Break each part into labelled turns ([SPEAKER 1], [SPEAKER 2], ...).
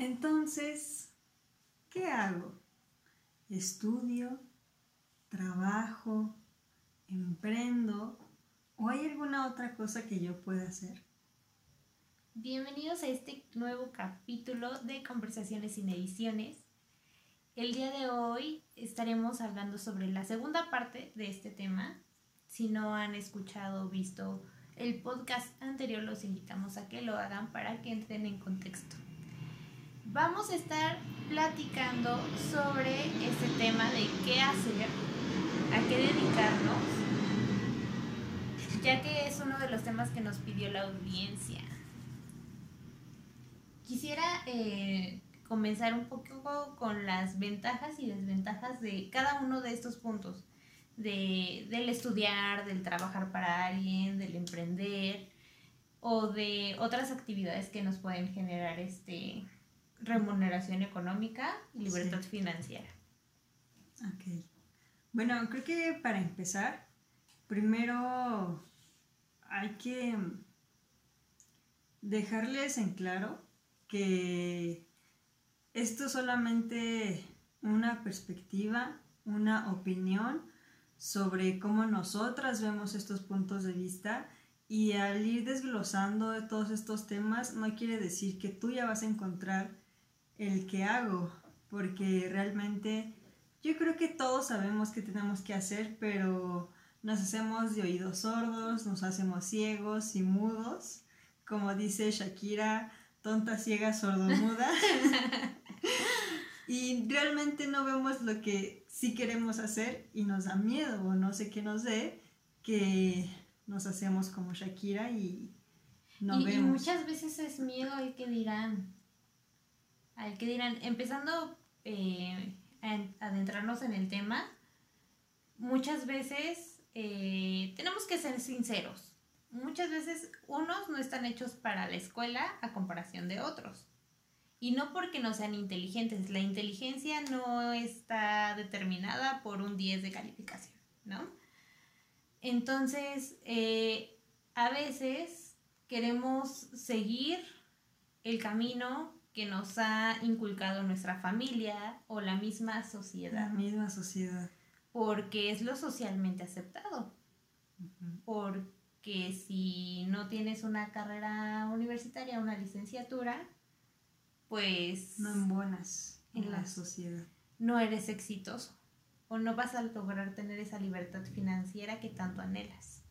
[SPEAKER 1] Entonces, ¿qué hago? ¿Estudio? ¿Trabajo? ¿Emprendo? ¿O hay alguna otra cosa que yo pueda hacer?
[SPEAKER 2] Bienvenidos a este nuevo capítulo de Conversaciones sin Ediciones. El día de hoy estaremos hablando sobre la segunda parte de este tema. Si no han escuchado o visto el podcast anterior, los invitamos a que lo hagan para que entren en contexto. Vamos a estar platicando sobre este tema de qué hacer, a qué dedicarnos, ya que es uno de los temas que nos pidió la audiencia. Quisiera comenzar un poco con las ventajas y desventajas de cada uno de estos puntos, del estudiar, del trabajar para alguien, del emprender o de otras actividades que nos pueden generar remuneración económica y libertad financiera.
[SPEAKER 1] Ok. Bueno, creo que para empezar, primero hay que dejarles en claro que esto es solamente una perspectiva, una opinión sobre cómo nosotras vemos estos puntos de vista, y al ir desglosando de todos estos temas no quiere decir que tú ya vas a encontrar el que hago, porque realmente yo creo que todos sabemos qué tenemos que hacer, pero nos hacemos de oídos sordos, nos hacemos ciegos y mudos, como dice Shakira, tonta, ciega, sordomuda. Y realmente no vemos lo que sí queremos hacer y nos da miedo, o no sé qué nos dé, que nos hacemos como Shakira y no vemos.
[SPEAKER 2] Y muchas veces es miedo al que dirán, empezando a adentrarnos en el tema. Muchas veces tenemos que ser sinceros. Muchas veces unos no están hechos para la escuela a comparación de otros. Y no porque no sean inteligentes. La inteligencia no está determinada por un 10 de calificación, ¿no? Entonces, a veces queremos seguir el camino que nos ha inculcado nuestra familia o la misma sociedad.
[SPEAKER 1] La misma sociedad.
[SPEAKER 2] Porque es lo socialmente aceptado. Uh-huh. Porque si no tienes una carrera universitaria, una licenciatura, pues
[SPEAKER 1] no embonas en la sociedad.
[SPEAKER 2] No eres exitoso o no vas a lograr tener esa libertad financiera que tanto anhelas.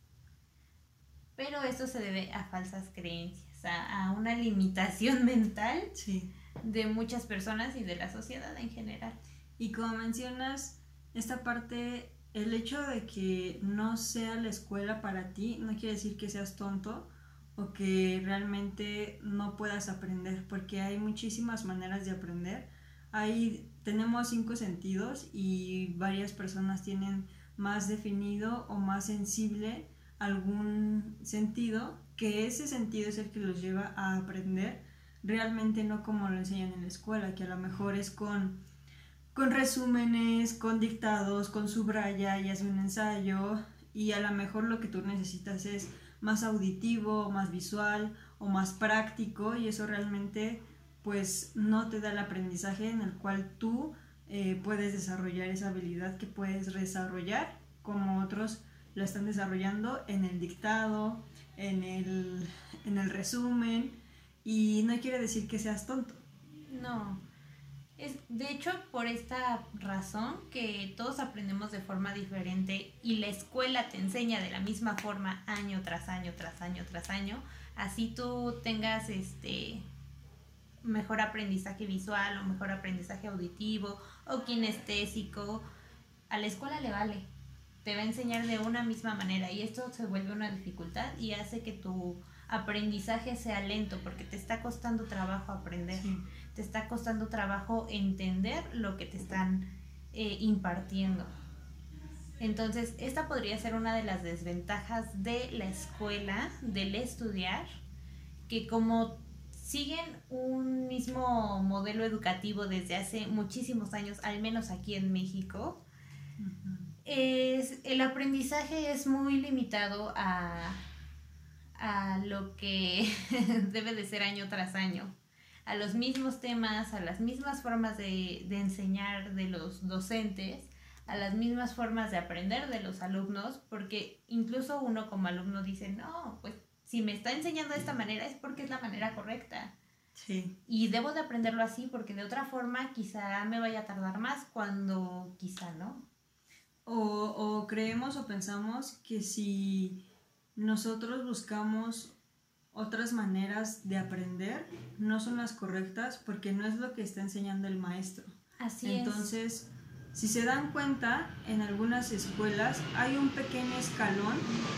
[SPEAKER 2] Pero esto se debe a falsas creencias, a una limitación mental,
[SPEAKER 1] sí,
[SPEAKER 2] de muchas personas y de la sociedad en general.
[SPEAKER 1] Y como mencionas, esta parte, el hecho de que no sea la escuela para ti no quiere decir que seas tonto o que realmente no puedas aprender, porque hay muchísimas maneras de aprender. Tenemos 5 sentidos y varias personas tienen más definido o más sensible algún sentido, que ese sentido es el que los lleva a aprender, realmente no como lo enseñan en la escuela, que a lo mejor es con resúmenes, con dictados, con subraya y hace un ensayo, y a lo mejor lo que tú necesitas es más auditivo, más visual o más práctico, y eso realmente pues no te da el aprendizaje en el cual tú puedes desarrollar esa habilidad que puedes desarrollar como otros lo están desarrollando en el dictado, en el resumen, y no quiere decir que seas tonto.
[SPEAKER 2] No. Es, de hecho, por esta razón que todos aprendemos de forma diferente y la escuela te enseña de la misma forma año tras año, tras año, tras año, así tú tengas mejor aprendizaje visual o mejor aprendizaje auditivo o kinestésico, a la escuela le vale, te va a enseñar de una misma manera y esto se vuelve una dificultad y hace que tu aprendizaje sea lento porque te está costando trabajo aprender. Sí. Te está costando trabajo entender lo que te están impartiendo. Entonces, esta podría ser una de las desventajas de la escuela, del estudiar, que como siguen un mismo modelo educativo desde hace muchísimos años, al menos aquí en México, uh-huh, el aprendizaje es muy limitado a lo que debe de ser año tras año. a los mismos temas, a las mismas formas de enseñar de los docentes, a las mismas formas de aprender de los alumnos, porque incluso uno como alumno dice, no, pues si me está enseñando de esta manera es porque es la manera correcta.
[SPEAKER 1] Sí.
[SPEAKER 2] Y debo de aprenderlo así porque de otra forma quizá me vaya a tardar más cuando quizá no.
[SPEAKER 1] O creemos o pensamos que si nosotros buscamos otras maneras de aprender, no son las correctas porque no es lo que está enseñando el maestro.
[SPEAKER 2] Así
[SPEAKER 1] Entonces, si se dan cuenta, en algunas escuelas hay un pequeño escalón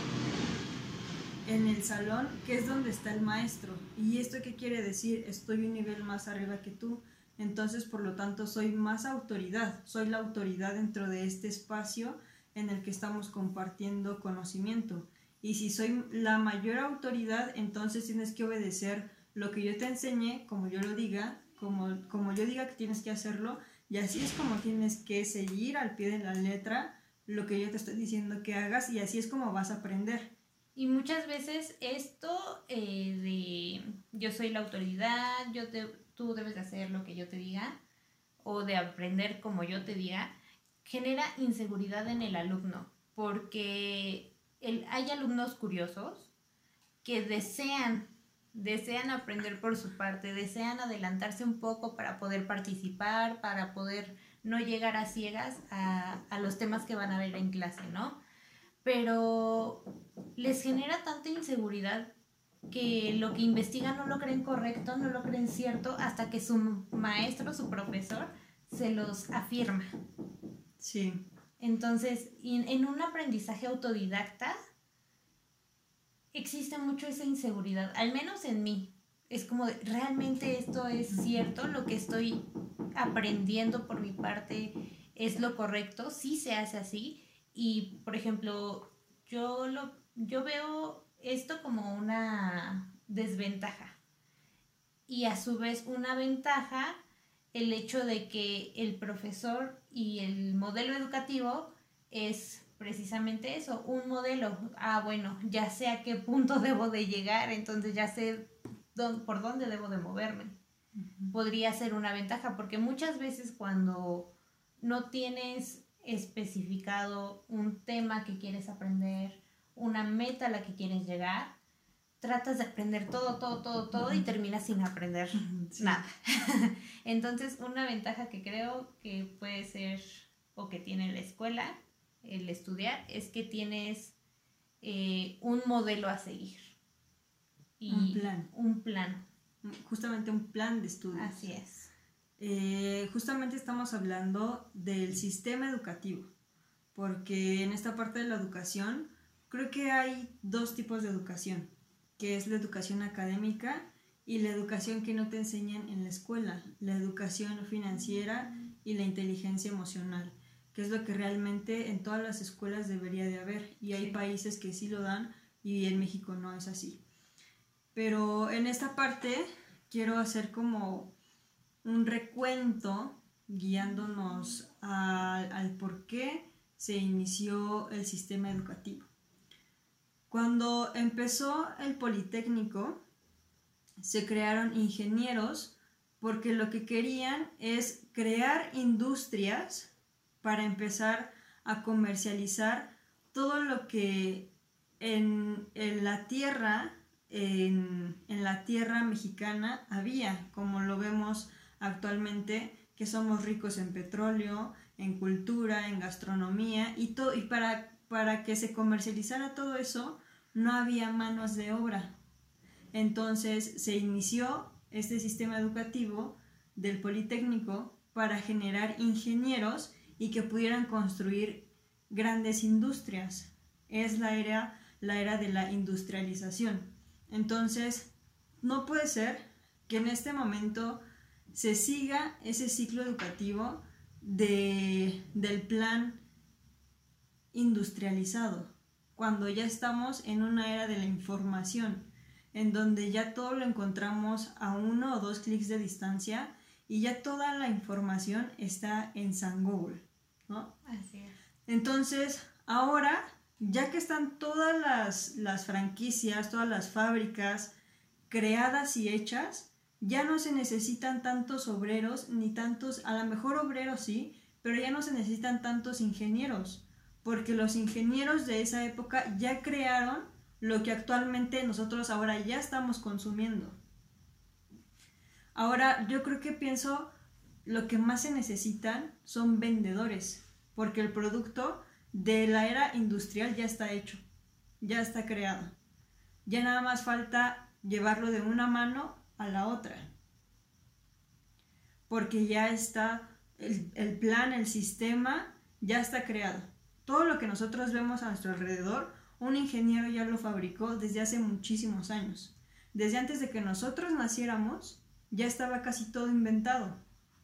[SPEAKER 1] en el salón que es donde está el maestro. ¿Y esto qué quiere decir? Estoy un nivel más arriba que tú. Entonces, por lo tanto, soy más autoridad. Soy la autoridad dentro de este espacio en el que estamos compartiendo conocimiento. Y si soy la mayor autoridad, entonces tienes que obedecer lo que yo te enseñe, como yo lo diga, como yo diga que tienes que hacerlo. Y así es como tienes que seguir al pie de la letra lo que yo te estoy diciendo que hagas, y así es como vas a aprender.
[SPEAKER 2] Y muchas veces esto de yo soy la autoridad, tú debes de hacer lo que yo te diga, o de aprender como yo te diga, genera inseguridad en el alumno, porque hay alumnos curiosos que desean aprender por su parte, desean adelantarse un poco para poder participar, para poder no llegar a ciegas a los temas que van a ver en clase, ¿no? Pero les genera tanta inseguridad que lo que investigan no lo creen correcto, no lo creen cierto, hasta que su maestro, su profesor, se los afirma.
[SPEAKER 1] Sí.
[SPEAKER 2] Entonces, en un aprendizaje autodidacta, existe mucho esa inseguridad, al menos en mí. Es como, ¿realmente esto es cierto? ¿Lo que estoy aprendiendo por mi parte es lo correcto? Sí se hace así. Y, por ejemplo, yo veo esto como una desventaja. Y a su vez una ventaja el hecho de que el profesor y el modelo educativo es precisamente eso, un modelo. Bueno, ya sé a qué punto debo de llegar, entonces ya sé por dónde debo de moverme. Uh-huh. Podría ser una ventaja, porque muchas veces cuando no tienes especificado un tema que quieres aprender, una meta a la que quieres llegar, tratas de aprender todo y terminas sin aprender nada. Entonces, una ventaja que creo que puede ser o que tiene la escuela, el estudiar, es que tienes un modelo a seguir. Y un plan.
[SPEAKER 1] Justamente un plan de estudios.
[SPEAKER 2] Así es.
[SPEAKER 1] Justamente estamos hablando del sistema educativo, porque en esta parte de la educación creo que hay dos tipos de educación, que es la educación académica y la educación que no te enseñan en la escuela, la educación financiera y la inteligencia emocional, que es lo que realmente en todas las escuelas debería de haber, y hay países que sí lo dan y en México no es así. Pero en esta parte quiero hacer como un recuento guiándonos al por qué se inició el sistema educativo. Cuando empezó el Politécnico, se crearon ingenieros porque lo que querían es crear industrias para empezar a comercializar todo lo que en la tierra, en la tierra mexicana había, como lo vemos actualmente, que somos ricos en petróleo, en cultura, en gastronomía, y para que se comercializara todo eso, no había manos de obra. Entonces se inició este sistema educativo del Politécnico para generar ingenieros y que pudieran construir grandes industrias. Es la era de la industrialización. Entonces, no puede ser que en este momento se siga ese ciclo educativo del plan industrializado, cuando ya estamos en una era de la información, en donde ya todo lo encontramos a 1 o 2 clics de distancia y ya toda la información está en San Google, ¿no?
[SPEAKER 2] Así es.
[SPEAKER 1] Entonces, ahora, ya que están todas las franquicias, todas las fábricas creadas y hechas, ya no se necesitan tantos obreros, ni tantos, a lo mejor obreros sí, pero ya no se necesitan tantos ingenieros, porque los ingenieros de esa época ya crearon lo que actualmente nosotros ahora ya estamos consumiendo. Ahora yo creo que pienso, lo que más se necesitan son vendedores, porque el producto de la era industrial ya está hecho, ya está creado. Ya nada más falta llevarlo de una mano a la otra, porque ya está el plan, el sistema ya está creado. Todo lo que nosotros vemos a nuestro alrededor, un ingeniero ya lo fabricó desde hace muchísimos años. Desde antes de que nosotros naciéramos, ya estaba casi todo inventado.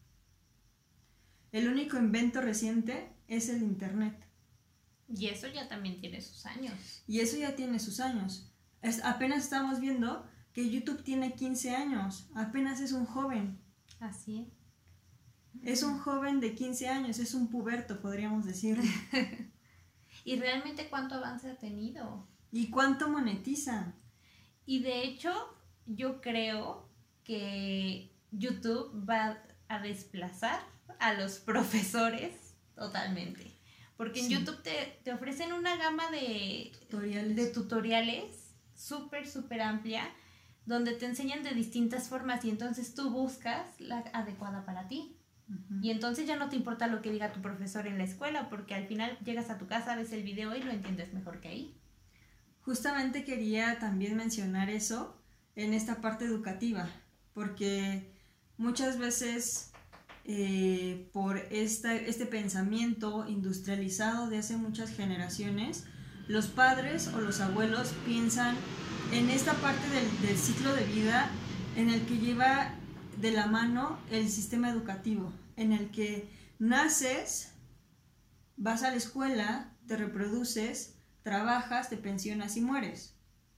[SPEAKER 1] El único invento reciente es el internet.
[SPEAKER 2] Y eso ya también tiene sus años.
[SPEAKER 1] Y eso ya tiene sus años. Apenas estamos viendo que YouTube tiene 15 años. Apenas es un joven.
[SPEAKER 2] Así es.
[SPEAKER 1] Es un joven de 15 años, es un puberto, podríamos decirlo.
[SPEAKER 2] ¿Y realmente cuánto avance ha tenido?
[SPEAKER 1] ¿Y cuánto monetiza?
[SPEAKER 2] Y de hecho, yo creo que YouTube va a desplazar a los profesores totalmente. Porque en
[SPEAKER 1] Sí.
[SPEAKER 2] YouTube te ofrecen una gama de tutoriales súper amplia, donde te enseñan de distintas formas y entonces tú buscas la adecuada para ti.
[SPEAKER 1] Uh-huh.
[SPEAKER 2] Y entonces ya no te importa lo que diga tu profesor en la escuela, porque al final llegas a tu casa, ves el video y lo entiendes mejor que ahí.
[SPEAKER 1] Justamente quería también mencionar eso en esta parte educativa, porque muchas veces por este pensamiento industrializado de hace muchas generaciones, los padres o los abuelos piensan en esta parte del ciclo de vida en el que lleva de la mano el sistema educativo, en el que naces, vas a la escuela, te reproduces, trabajas, te pensionas y mueres.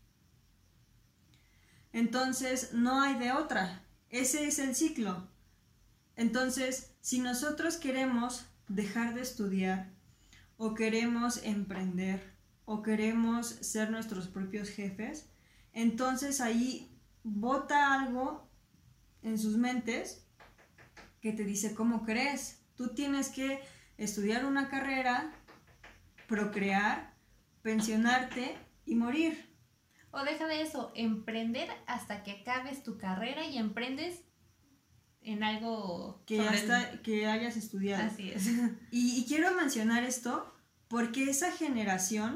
[SPEAKER 1] Entonces no hay de otra, ese es el ciclo. Entonces, si nosotros queremos dejar de estudiar, o queremos emprender, o queremos ser nuestros propios jefes, entonces ahí bota algo en sus mentes que te dice, ¿cómo crees? Tú tienes que estudiar una carrera, procrear, pensionarte y morir.
[SPEAKER 2] O deja de eso, emprender hasta que acabes tu carrera y emprendes en algo
[SPEAKER 1] que hayas estudiado.
[SPEAKER 2] Así es.
[SPEAKER 1] Y quiero mencionar esto porque esa generación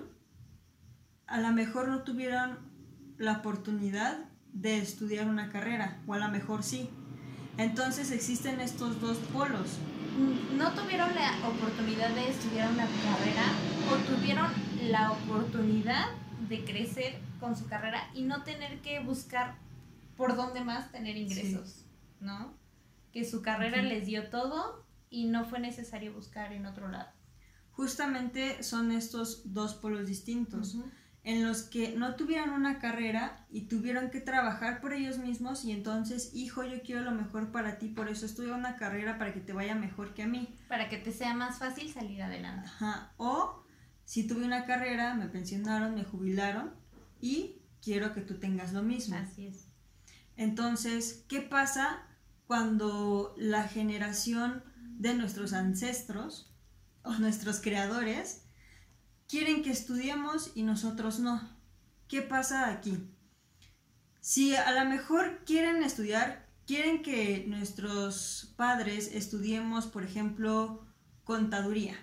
[SPEAKER 1] a lo mejor no tuvieron la oportunidad de estudiar una carrera, o a lo mejor sí. Entonces existen estos dos polos.
[SPEAKER 2] No tuvieron la oportunidad de estudiar una carrera o tuvieron la oportunidad de crecer con su carrera y no tener que buscar por dónde más tener ingresos, sí. ¿No? Que su carrera les dio todo y no fue necesario buscar en otro lado.
[SPEAKER 1] Justamente son estos dos polos distintos, en los que no tuvieron una carrera y tuvieron que trabajar por ellos mismos y entonces, hijo, yo quiero lo mejor para ti, por eso estudio una carrera para que te vaya mejor que a mí.
[SPEAKER 2] Para que te sea más fácil salir adelante.
[SPEAKER 1] Ajá. O si tuve una carrera, me pensionaron, me jubilaron y quiero que tú tengas lo mismo.
[SPEAKER 2] Así es.
[SPEAKER 1] Entonces, ¿qué pasa cuando la generación de nuestros ancestros o nuestros creadores quieren que estudiemos y nosotros no? ¿Qué pasa aquí? Si a lo mejor quieren estudiar, quieren que nuestros padres estudiemos, por ejemplo, contaduría.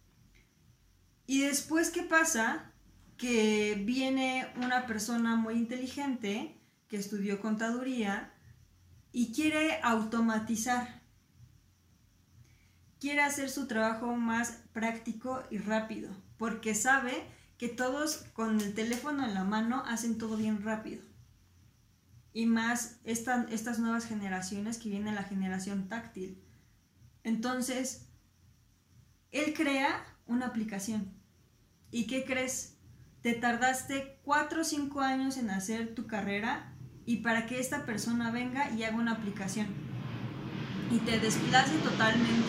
[SPEAKER 1] Y después, ¿qué pasa? Que viene una persona muy inteligente que estudió contaduría y quiere automatizar. Quiere hacer su trabajo más práctico y rápido, porque sabe que todos con el teléfono en la mano hacen todo bien rápido. Y más estas nuevas generaciones que viene la generación táctil. Entonces, él crea una aplicación. ¿Y qué crees? Te tardaste 4 o 5 años en hacer tu carrera y para que esta persona venga y haga una aplicación y te desplace totalmente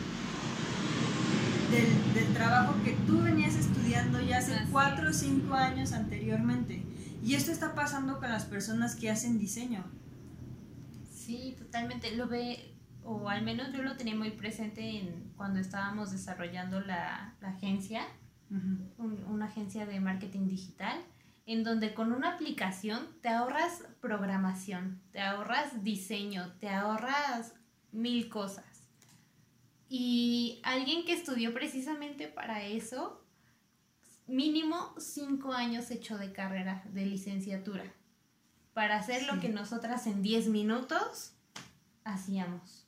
[SPEAKER 1] del trabajo que tú venías estudiando ya hace 4 o 5 años anteriormente. Y esto está pasando con las personas que hacen diseño.
[SPEAKER 2] Sí. Sí, totalmente. Lo ve, o al menos yo lo tenía muy presente cuando estábamos desarrollando la agencia, una agencia de marketing digital, en donde con una aplicación te ahorras programación, te ahorras diseño, te ahorras 1000 cosas. Y alguien que estudió precisamente para eso, mínimo 5 años hecho de carrera, de licenciatura, para hacer lo que nosotras en 10 minutos hacíamos.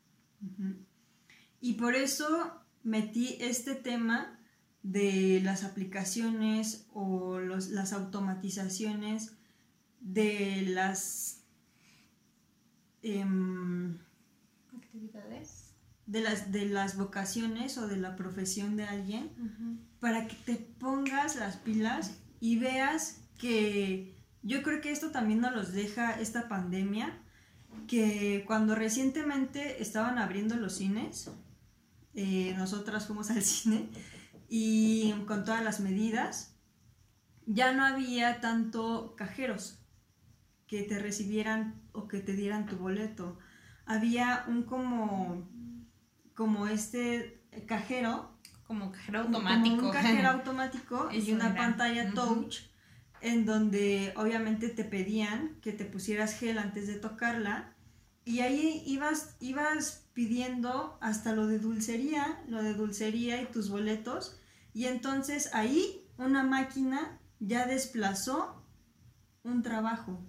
[SPEAKER 1] Y por eso metí este tema de las aplicaciones o las automatizaciones de las
[SPEAKER 2] actividades,
[SPEAKER 1] de las vocaciones o de la profesión de alguien, para que te pongas las pilas y veas que yo creo que esto también nos los deja esta pandemia, que cuando recientemente estaban abriendo los cines, nosotras fuimos al cine y con todas las medidas ya no había tanto cajeros que te recibieran o que te dieran tu boleto. Había un como este cajero,
[SPEAKER 2] como cajero automático,
[SPEAKER 1] como un cajero automático y una pantalla touch, en donde obviamente te pedían que te pusieras gel antes de tocarla, y ahí ibas pidiendo hasta lo de dulcería y tus boletos, y entonces ahí una máquina ya desplazó un trabajo.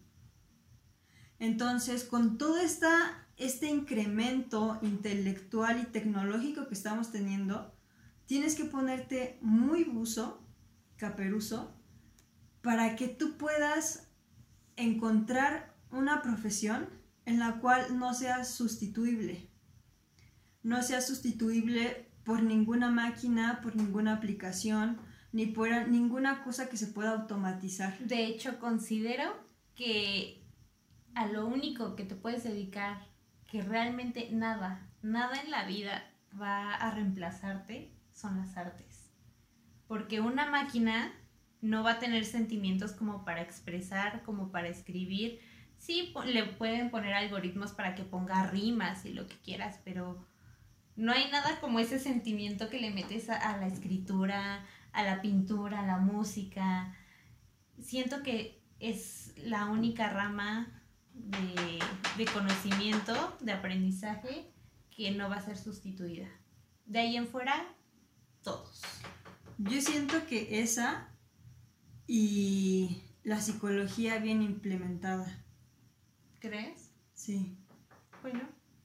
[SPEAKER 1] Entonces, con todo este incremento intelectual y tecnológico que estamos teniendo, tienes que ponerte muy buzo, caperuzo, para que tú puedas encontrar una profesión en la cual no seas sustituible. No seas sustituible por ninguna máquina, por ninguna aplicación, ni por ninguna cosa que se pueda automatizar.
[SPEAKER 2] De hecho, considero que a lo único que te puedes dedicar, que realmente nada en la vida va a reemplazarte, son las artes. Porque una máquina no va a tener sentimientos como para expresar, como para escribir. Sí, le pueden poner algoritmos para que ponga rimas y lo que quieras, pero no hay nada como ese sentimiento que le metes a la escritura, a la pintura, a la música. Siento que es la única rama de conocimiento, de aprendizaje, que no va a ser sustituida. De ahí en fuera, todos.
[SPEAKER 1] Yo siento que esa y la psicología bien implementada.
[SPEAKER 2] ¿Crees?
[SPEAKER 1] Sí.
[SPEAKER 2] Bueno.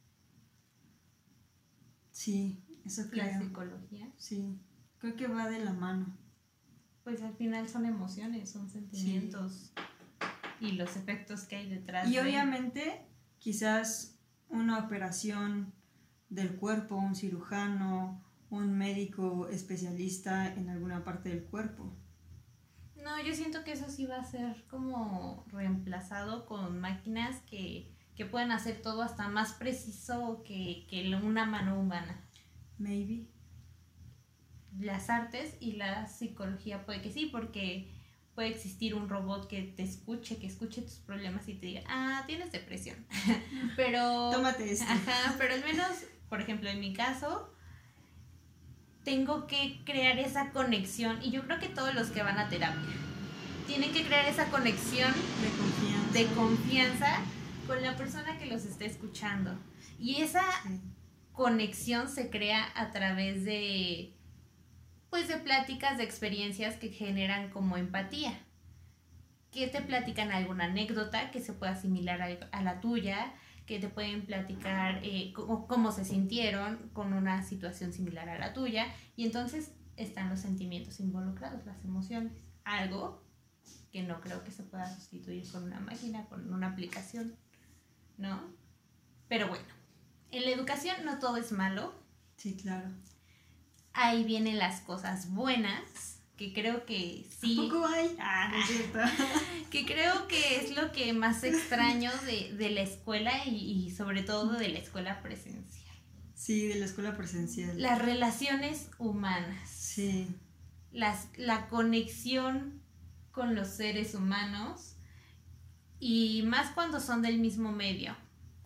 [SPEAKER 1] Sí, eso creo.
[SPEAKER 2] La psicología.
[SPEAKER 1] Sí, creo que va de la mano.
[SPEAKER 2] Pues al final son emociones, son sentimientos, y los efectos que hay detrás.
[SPEAKER 1] Y obviamente, quizás una operación del cuerpo, un cirujano, un médico especialista en alguna parte del cuerpo.
[SPEAKER 2] No, yo siento que eso sí va a ser como reemplazado con máquinas que pueden hacer todo hasta más preciso que una mano humana.
[SPEAKER 1] Maybe.
[SPEAKER 2] Las artes y la psicología puede que sí, porque puede existir un robot que te escuche, que escuche tus problemas y te diga, tienes depresión. Pero
[SPEAKER 1] tómate esto.
[SPEAKER 2] Ajá, pero al menos, por ejemplo, en mi caso, tengo que crear esa conexión, y yo creo que todos los que van a terapia tienen que crear esa conexión de confianza con la persona que los está escuchando. Y esa conexión se crea a través de pláticas, de experiencias que generan como empatía, que te platican alguna anécdota que se pueda asimilar a la tuya, que te pueden platicar cómo se sintieron con una situación similar a la tuya, y entonces están los sentimientos involucrados, las emociones, algo que no creo que se pueda sustituir con una máquina, con una aplicación, ¿no? Pero bueno, en la educación no todo es malo.
[SPEAKER 1] Sí, claro.
[SPEAKER 2] Ahí vienen las cosas buenas, que creo que sí.
[SPEAKER 1] ¿A poco hay? No es cierto.
[SPEAKER 2] Que creo que es lo que más extraño de la escuela y sobre todo de la escuela presencial.
[SPEAKER 1] Sí, de la escuela presencial.
[SPEAKER 2] Las relaciones humanas.
[SPEAKER 1] Sí.
[SPEAKER 2] La conexión con los seres humanos, y más cuando son del mismo medio.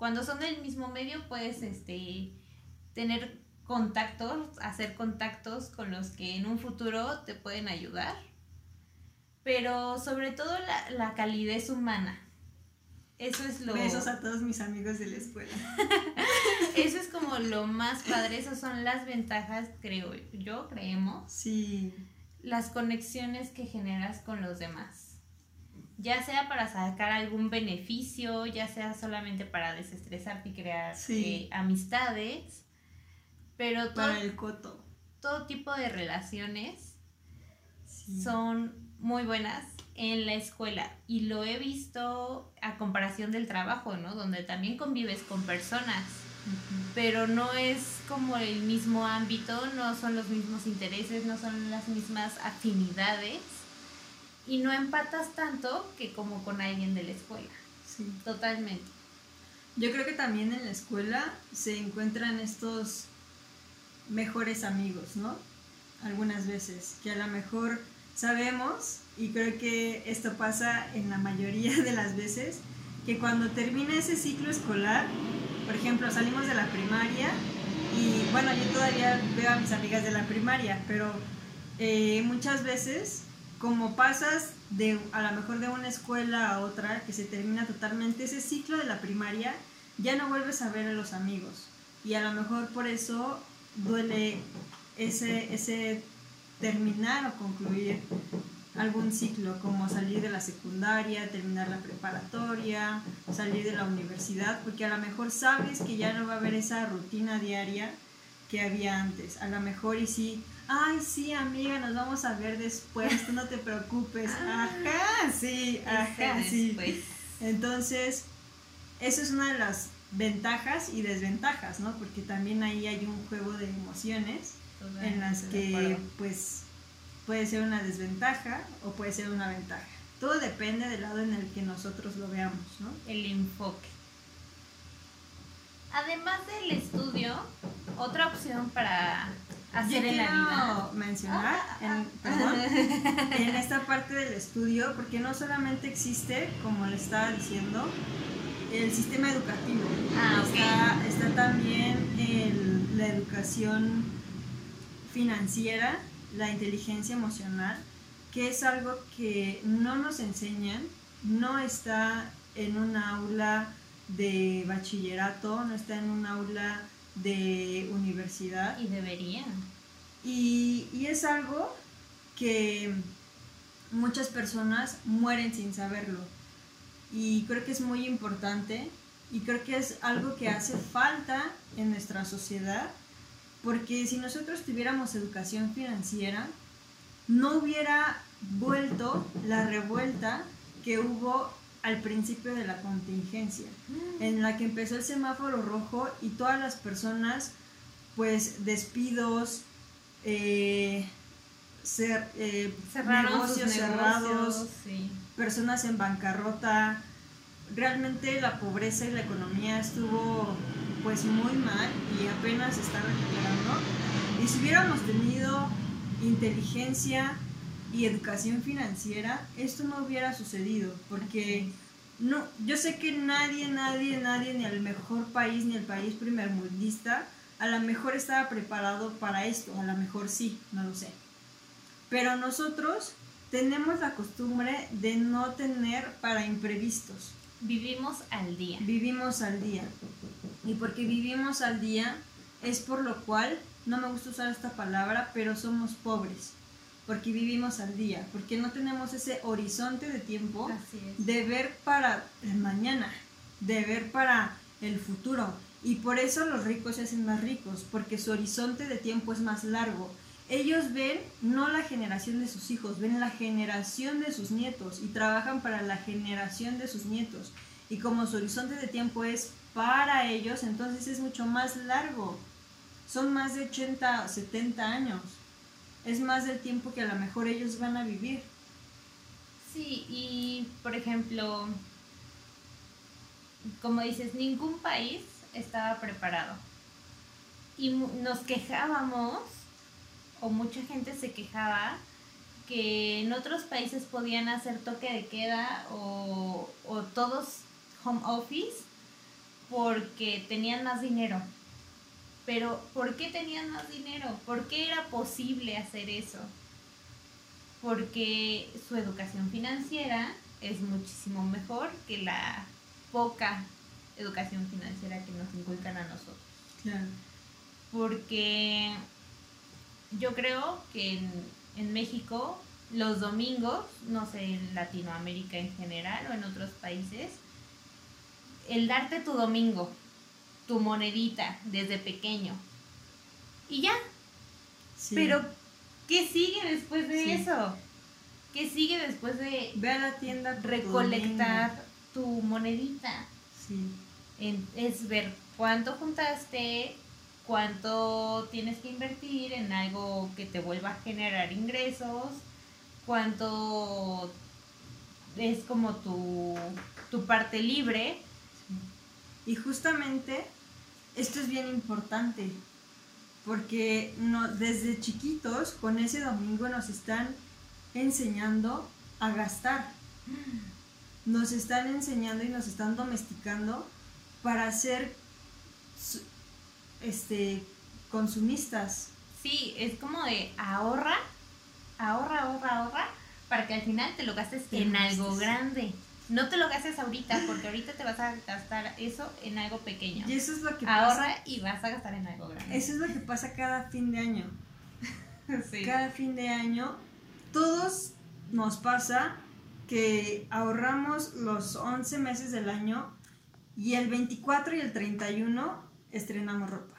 [SPEAKER 2] Cuando son del mismo medio puedes tener contactos, hacer contactos con los que en un futuro te pueden ayudar, pero sobre todo la calidez humana. Eso es lo...
[SPEAKER 1] Besos a todos mis amigos de la escuela.
[SPEAKER 2] Eso es como lo más padre, esas son las ventajas, creemos.
[SPEAKER 1] Sí.
[SPEAKER 2] Las conexiones que generas con los demás. Ya sea para sacar algún beneficio, ya sea solamente para desestresarte y crear amistades, pero
[SPEAKER 1] para el coto.
[SPEAKER 2] Todo tipo de relaciones son muy buenas en la escuela, y lo he visto a comparación del trabajo, ¿no? Donde también convives con personas, pero no es como el mismo ámbito, no son los mismos intereses, no son las mismas afinidades, y no empatas tanto que como con alguien de la escuela.
[SPEAKER 1] Sí.
[SPEAKER 2] Totalmente.
[SPEAKER 1] Yo creo que también en la escuela se encuentran estos mejores amigos, ¿no? Algunas veces, que a lo mejor sabemos, y creo que esto pasa en la mayoría de las veces, que cuando termina ese ciclo escolar, por ejemplo, salimos de la primaria, y bueno, yo todavía veo a mis amigas de la primaria, pero muchas veces, como pasas a lo mejor de una escuela a otra, que se termina totalmente ese ciclo de la primaria, ya no vuelves a ver a los amigos, y a lo mejor por eso duele ese terminar o concluir algún ciclo, como salir de la secundaria, terminar la preparatoria, salir de la universidad, porque a lo mejor sabes que ya no va a haber esa rutina diaria que había antes. A lo mejor y sí, ay, sí, amiga, nos vamos a ver después, tú no te preocupes. Ajá, sí, ajá, sí. Entonces, eso es una de las ventajas y desventajas, ¿no? Porque también ahí hay un juego de emociones en las que, pues, puede ser una desventaja o puede ser una ventaja. Todo depende del lado en el que nosotros lo veamos, ¿no?
[SPEAKER 2] El enfoque. Además del estudio, otra opción para hacer en la vida.
[SPEAKER 1] Quiero mencionar, en esta parte del estudio, porque no solamente existe, como le estaba diciendo, el sistema educativo. Está también la educación financiera, la inteligencia emocional, que es algo que no nos enseñan, no está en un aula de bachillerato, no está en un aula de universidad.
[SPEAKER 2] Y deberían.
[SPEAKER 1] Y es algo que muchas personas mueren sin saberlo. Y creo que es muy importante, y creo que es algo que hace falta en nuestra sociedad, porque si nosotros tuviéramos educación financiera, no hubiera vuelto la revuelta que hubo al principio de la contingencia, en la que empezó el semáforo rojo y todas las personas, pues, despidos, negocios cerrados, personas en bancarrota. Realmente la pobreza y la economía estuvo, pues, muy mal y apenas se está recuperando. Y si hubiéramos tenido inteligencia y educación financiera, esto no hubiera sucedido, porque no, yo sé que nadie, ni el mejor país, ni el país primermundista, a lo mejor estaba preparado para esto, a lo mejor sí, no lo sé. Pero nosotros tenemos la costumbre de no tener para imprevistos.
[SPEAKER 2] Vivimos al día.
[SPEAKER 1] Vivimos al día. Y porque vivimos al día es por lo cual, no me gusta usar esta palabra, pero somos pobres. Porque vivimos al día, porque no tenemos ese horizonte de tiempo de ver para el mañana, de ver para el futuro. Y por eso los ricos se hacen más ricos, porque su horizonte de tiempo es más largo. Ellos ven no la generación de sus hijos, ven la generación de sus nietos y trabajan para la generación de sus nietos. Y como su horizonte de tiempo es para ellos, entonces es mucho más largo. Son más de 80, 70 años. Es más del tiempo que a lo mejor ellos van a vivir.
[SPEAKER 2] Sí, y por ejemplo, como dices, ningún país estaba preparado. Y nos quejábamos, o mucha gente se quejaba, que en otros países podían hacer toque de queda o todos home office, porque tenían más dinero. Pero ¿por qué tenían más dinero? ¿Por qué era posible hacer eso? Porque su educación financiera es muchísimo mejor que la poca educación financiera que nos inculcan a nosotros.
[SPEAKER 1] Claro.
[SPEAKER 2] Porque yo creo que en México los domingos, no sé, en Latinoamérica en general o en otros países, el darte tu domingo, tu monedita desde pequeño y ya. Sí. Pero ¿qué sigue después de eso? ¿Qué sigue después de
[SPEAKER 1] ve a la tienda por
[SPEAKER 2] recolectar tu monedita?
[SPEAKER 1] Sí.
[SPEAKER 2] Es ver cuánto juntaste, cuánto tienes que invertir en algo que te vuelva a generar ingresos, cuánto es como tu parte libre.
[SPEAKER 1] Sí. Y justamente esto es bien importante, porque desde chiquitos con ese domingo nos están enseñando a gastar. Nos están enseñando y nos están domesticando para ser consumistas.
[SPEAKER 2] Sí, es como de ahorra para que al final te lo gastes en algo grande. No te lo gastes ahorita, porque ahorita te vas a gastar eso en algo pequeño.
[SPEAKER 1] Y eso es lo que
[SPEAKER 2] ahorra y vas a gastar en algo grande.
[SPEAKER 1] Eso es lo que pasa cada fin de año.
[SPEAKER 2] Sí.
[SPEAKER 1] Cada fin de año, todos nos pasa que ahorramos los 11 meses del año y el 24 y el 31 estrenamos ropa.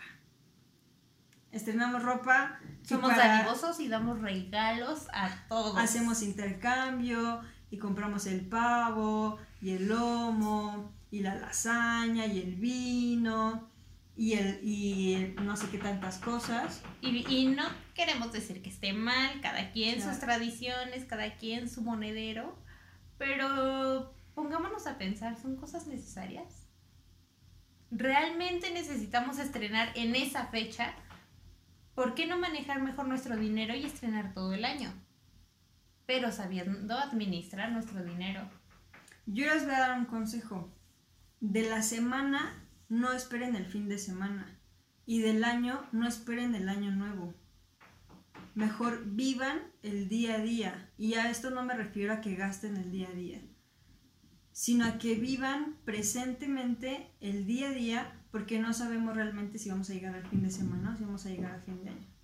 [SPEAKER 2] Somos dadivosos y damos regalos a todos.
[SPEAKER 1] Hacemos intercambio y compramos el pavo y el lomo y la lasaña y el vino y no sé qué tantas cosas.
[SPEAKER 2] Y no queremos decir que esté mal, cada quien sus tradiciones, cada quien su monedero, pero pongámonos a pensar, ¿son cosas necesarias? ¿Realmente necesitamos estrenar en esa fecha? ¿Por qué no manejar mejor nuestro dinero y estrenar todo el año? Pero sabiendo administrar nuestro dinero.
[SPEAKER 1] Yo les voy a dar un consejo. De la semana no esperen el fin de semana. Y del año no esperen el año nuevo. Mejor vivan el día a día. Y a esto no me refiero a que gasten el día a día, sino a que vivan presentemente el día a día, porque no sabemos realmente si vamos a llegar al fin de semana o si vamos a llegar al fin de año.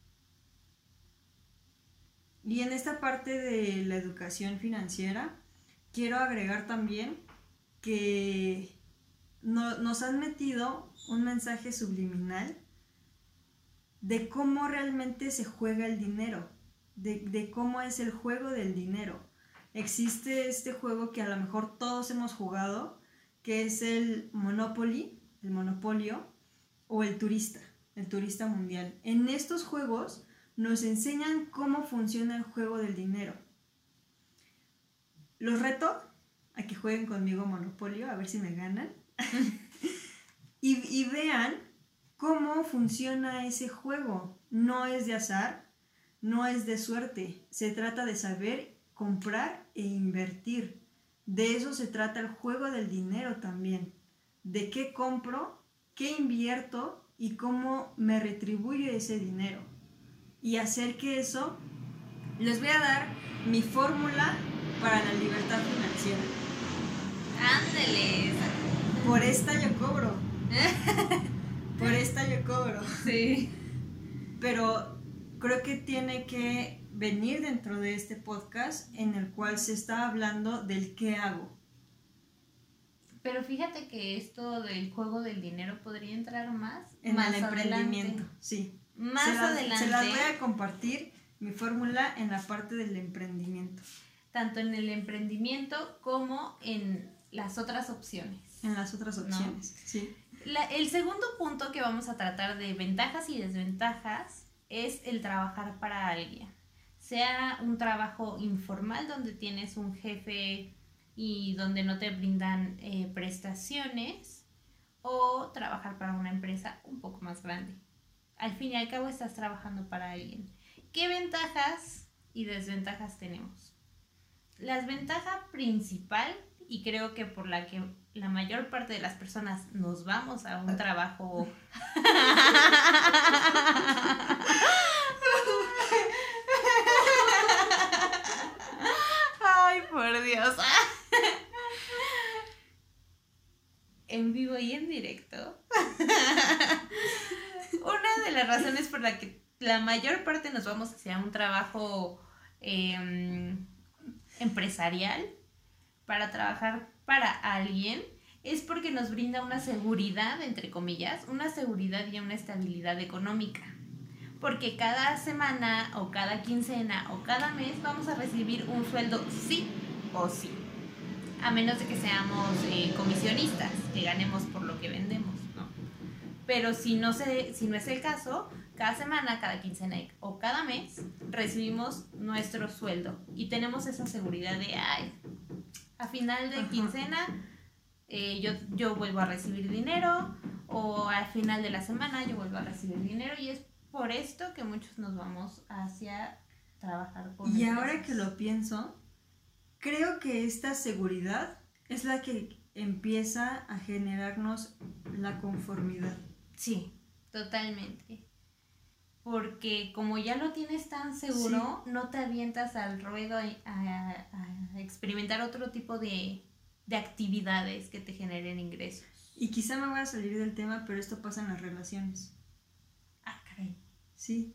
[SPEAKER 1] Y en esta parte de la educación financiera, quiero agregar también que nos han metido un mensaje subliminal de cómo realmente se juega el dinero, de cómo es el juego del dinero. Existe este juego que a lo mejor todos hemos jugado, que es el Monopolio o el turista mundial. En estos juegos nos enseñan cómo funciona el juego del dinero. Los reto a que jueguen conmigo Monopolio, a ver si me ganan. y vean cómo funciona ese juego. No es de azar, no es de suerte. Se trata de saber comprar e invertir. De eso se trata el juego del dinero también. De qué compro, qué invierto y cómo me retribuye ese dinero. Y hacer que eso... Les voy a dar mi fórmula para la libertad financiera.
[SPEAKER 2] ¡Ándale!
[SPEAKER 1] Por esta yo cobro. Por esta yo cobro.
[SPEAKER 2] Sí.
[SPEAKER 1] Pero creo que tiene que venir dentro de este podcast en el cual se está hablando del qué hago.
[SPEAKER 2] Pero fíjate que esto del juego del dinero podría entrar más
[SPEAKER 1] en el emprendimiento, sí.
[SPEAKER 2] Más adelante.
[SPEAKER 1] Se las voy a compartir mi fórmula en la parte del emprendimiento.
[SPEAKER 2] Tanto en el emprendimiento como en las otras opciones.
[SPEAKER 1] En las otras opciones, ¿no? Sí.
[SPEAKER 2] El segundo punto que vamos a tratar de ventajas y desventajas es el trabajar para alguien. Sea un trabajo informal donde tienes un jefe y donde no te brindan prestaciones, o trabajar para una empresa un poco más grande. Al fin y al cabo estás trabajando para alguien. ¿Qué ventajas y desventajas tenemos? La ventaja principal y creo que por la que la mayor parte de las personas nos vamos a un trabajo... Ay, por Dios. En vivo y en directo. Una de las razones por la que la mayor parte nos vamos hacia un trabajo empresarial para trabajar para alguien es porque nos brinda una seguridad, entre comillas, una seguridad y una estabilidad económica. Porque cada semana o cada quincena o cada mes vamos a recibir un sueldo sí o sí. A menos de que seamos comisionistas, que ganemos por lo que vendemos, ¿no? Pero si no es el caso, cada semana, cada quincena o cada mes recibimos nuestro sueldo y tenemos esa seguridad de, ay, a final de quincena yo vuelvo a recibir dinero, o al final de la semana yo vuelvo a recibir dinero, y es por esto que muchos nos vamos hacia trabajar con
[SPEAKER 1] Y
[SPEAKER 2] empresas.
[SPEAKER 1] ahora que lo pienso, creo que esta seguridad es la que empieza a generarnos la conformidad.
[SPEAKER 2] Sí, totalmente. Porque como ya lo tienes tan seguro, sí, no te avientas al ruedo a experimentar otro tipo de actividades que te generen ingresos.
[SPEAKER 1] Y quizá me voy a salir del tema, pero esto pasa en las relaciones.
[SPEAKER 2] Ah, caray.
[SPEAKER 1] Sí.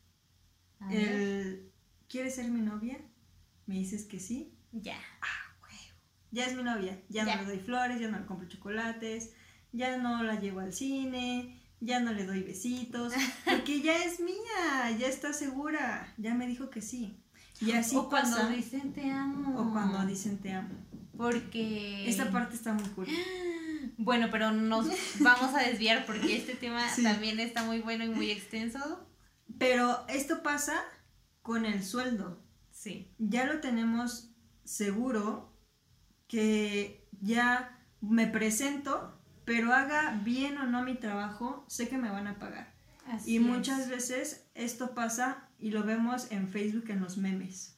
[SPEAKER 1] ¿Quieres ser mi novia? ¿Me dices que sí?
[SPEAKER 2] Ya.
[SPEAKER 1] Ah, huevo. Ya es mi novia. Ya no le doy flores, ya no le compro chocolates, ya no la llevo al cine, ya no le doy besitos, porque ya es mía, ya está segura, ya me dijo que sí. Y así
[SPEAKER 2] o
[SPEAKER 1] pasa.
[SPEAKER 2] Cuando dicen te amo.
[SPEAKER 1] O cuando dicen te amo.
[SPEAKER 2] Porque...
[SPEAKER 1] Esta parte está muy cool.
[SPEAKER 2] Bueno, pero nos vamos a desviar porque este tema también está muy bueno y muy extenso.
[SPEAKER 1] Pero esto pasa con el sueldo.
[SPEAKER 2] Sí.
[SPEAKER 1] Ya lo tenemos seguro, que ya me presento, pero haga bien o no mi trabajo, sé que me van a pagar.
[SPEAKER 2] Así
[SPEAKER 1] y muchas veces esto pasa y lo vemos en Facebook en los memes.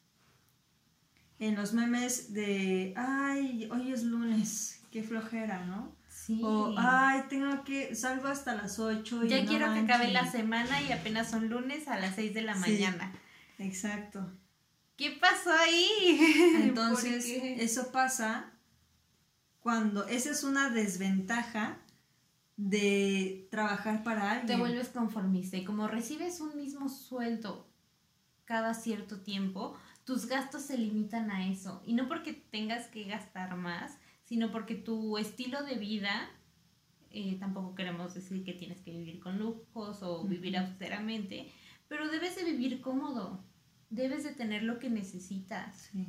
[SPEAKER 1] En los memes de, ay, hoy es lunes, qué flojera, ¿no?
[SPEAKER 2] Sí.
[SPEAKER 1] O, ay, salgo hasta las 8 y
[SPEAKER 2] ya
[SPEAKER 1] no
[SPEAKER 2] quiero
[SPEAKER 1] manches.
[SPEAKER 2] que acabe la semana y apenas son lunes a las 6 de la mañana.
[SPEAKER 1] Exacto.
[SPEAKER 2] ¿Qué pasó ahí?
[SPEAKER 1] Entonces, eso pasa cuando esa es una desventaja de trabajar para alguien.
[SPEAKER 2] Te vuelves conformista y como recibes un mismo sueldo cada cierto tiempo, tus gastos se limitan a eso. Y no porque tengas que gastar más, sino porque tu estilo de vida, tampoco queremos decir que tienes que vivir con lujos o vivir austeramente, pero debes de vivir cómodo, debes de tener lo que necesitas.
[SPEAKER 1] Sí.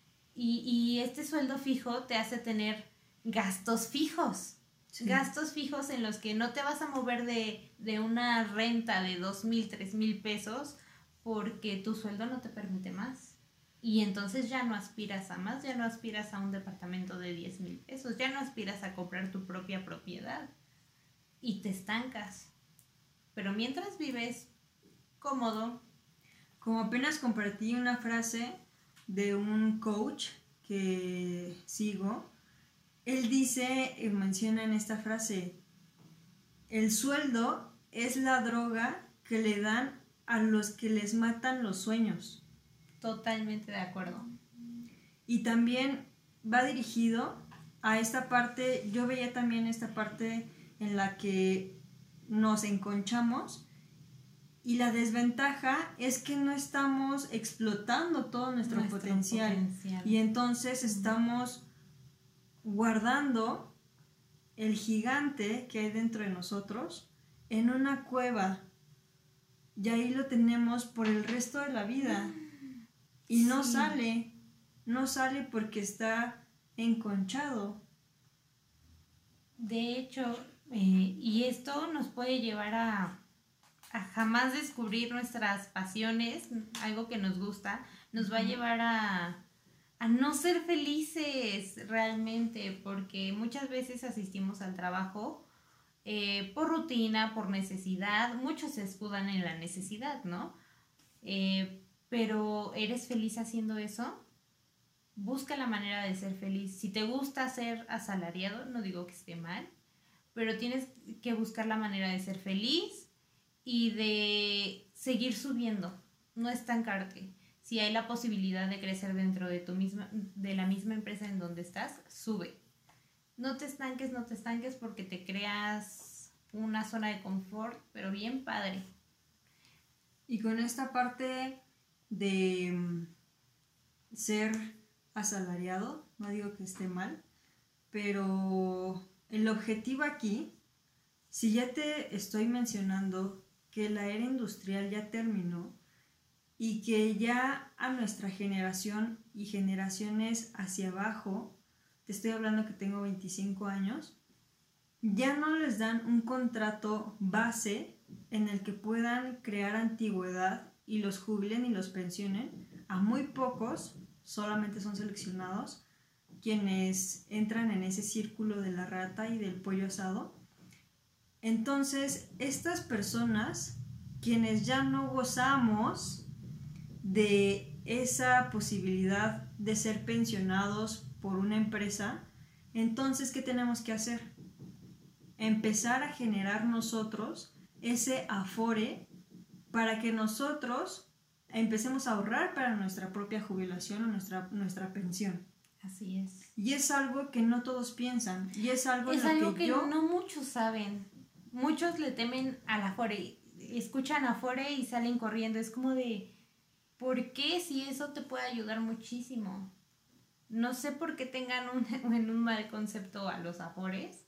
[SPEAKER 2] Y este sueldo fijo te hace tener gastos fijos. Sí. Gastos fijos en los que no te vas a mover de una renta de 2,000, 3,000 pesos porque tu sueldo no te permite más. Y entonces ya no aspiras a más, ya no aspiras a un departamento de 10,000 pesos, ya no aspiras a comprar tu propia propiedad y te estancas. Pero mientras vives cómodo.
[SPEAKER 1] Como apenas compartí una frase de un coach que sigo, él menciona en esta frase, el sueldo es la droga que le dan a los que les matan los sueños.
[SPEAKER 2] Totalmente de acuerdo.
[SPEAKER 1] Y también va dirigido a esta parte, yo veía también esta parte en la que nos enconchamos y la desventaja es que no estamos explotando todo nuestro potencial. Y entonces estamos guardando el gigante que hay dentro de nosotros en una cueva y ahí lo tenemos por el resto de la vida. Y no sale porque está enconchado.
[SPEAKER 2] De hecho, y esto nos puede llevar a jamás descubrir nuestras pasiones, algo que nos gusta, nos va a llevar a no ser felices realmente, porque muchas veces asistimos al trabajo por rutina, por necesidad, muchos se escudan en la necesidad, ¿no? Pero ¿eres feliz haciendo eso? busca la manera de ser feliz. Si te gusta ser asalariado, no digo que esté mal, pero tienes que buscar la manera de ser feliz y de seguir subiendo, no estancarte. Si hay la posibilidad de crecer dentro de de la misma empresa en donde estás, sube. No te estanques porque te creas una zona de confort, pero bien padre.
[SPEAKER 1] Y con esta parte de ser asalariado, no digo que esté mal, pero el objetivo aquí, si ya te estoy mencionando que la era industrial ya terminó y que ya a nuestra generación y generaciones hacia abajo, te estoy hablando que tengo 25 años, ya no les dan un contrato base en el que puedan crear antigüedad y los jubilen y los pensionen. A muy pocos, solamente son seleccionados quienes entran en ese círculo de la rata y del pollo asado. Entonces, estas personas, quienes ya no gozamos de esa posibilidad de ser pensionados por una empresa, entonces, ¿qué tenemos que hacer? Empezar a generar nosotros ese afore para que nosotros empecemos a ahorrar para nuestra propia jubilación o nuestra pensión.
[SPEAKER 2] Así es.
[SPEAKER 1] Y es algo que no todos piensan. Y es algo
[SPEAKER 2] que no muchos saben. Muchos le temen al afore. Escuchan afore y salen corriendo. Es como de, ¿por qué? Si eso te puede ayudar muchísimo. No sé por qué tengan un mal concepto a los afores,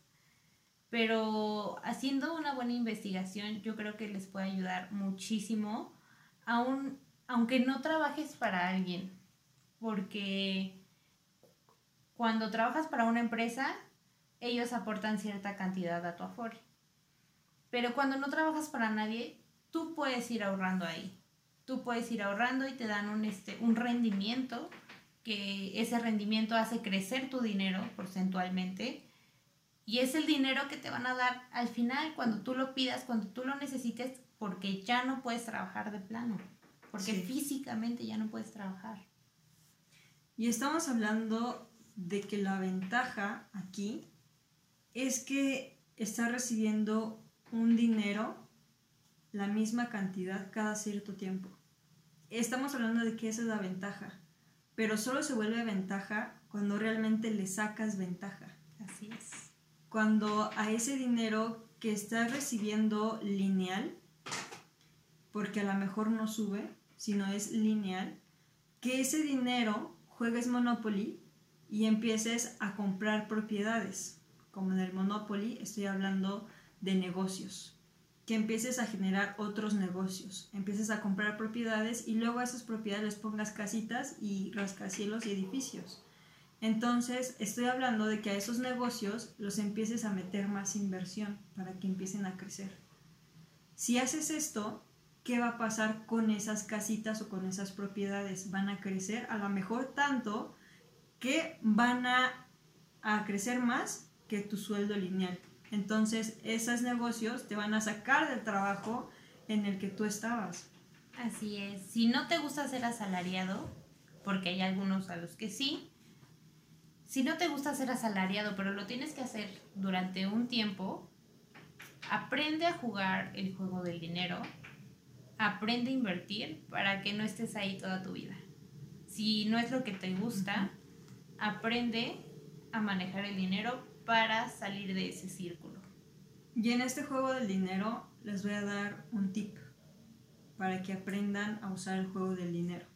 [SPEAKER 2] pero haciendo una buena investigación yo creo que les puede ayudar muchísimo, aunque no trabajes para alguien, porque cuando trabajas para una empresa, ellos aportan cierta cantidad a tu afore, pero cuando no trabajas para nadie, tú puedes ir ahorrando ahí. Tú puedes ir ahorrando y te dan un rendimiento, que ese rendimiento hace crecer tu dinero porcentualmente, y es el dinero que te van a dar al final cuando tú lo pidas, cuando tú lo necesites, porque ya no puedes trabajar de plano, porque sí, físicamente ya no puedes trabajar.
[SPEAKER 1] Y estamos hablando de que la ventaja aquí es que estás recibiendo un dinero, la misma cantidad cada cierto tiempo. Estamos hablando de que esa es la ventaja, pero solo se vuelve ventaja cuando realmente le sacas ventaja.
[SPEAKER 2] Así es.
[SPEAKER 1] Cuando a ese dinero que estás recibiendo lineal, porque a lo mejor no sube, sino es lineal, que ese dinero juegues Monopoly y empieces a comprar propiedades. Como en el Monopoly estoy hablando de negocios. Que empieces a generar otros negocios, empieces a comprar propiedades y luego a esas propiedades les pongas casitas y rascacielos y edificios. Entonces estoy hablando de que a esos negocios los empieces a meter más inversión para que empiecen a crecer. Si haces esto, ¿qué va a pasar con esas casitas o con esas propiedades? Van a crecer a lo mejor tanto que van a crecer más que tu sueldo lineal. Entonces, esos negocios te van a sacar del trabajo en el que tú estabas.
[SPEAKER 2] Así es. Si no te gusta ser asalariado, porque hay algunos a los que sí, si no te gusta ser asalariado, pero lo tienes que hacer durante un tiempo, aprende a jugar el juego del dinero, aprende a invertir para que no estés ahí toda tu vida. Si no es lo que te gusta, aprende a manejar el dinero para salir de ese círculo.
[SPEAKER 1] Y en este juego del dinero les voy a dar un tip para que aprendan a usar el juego del dinero.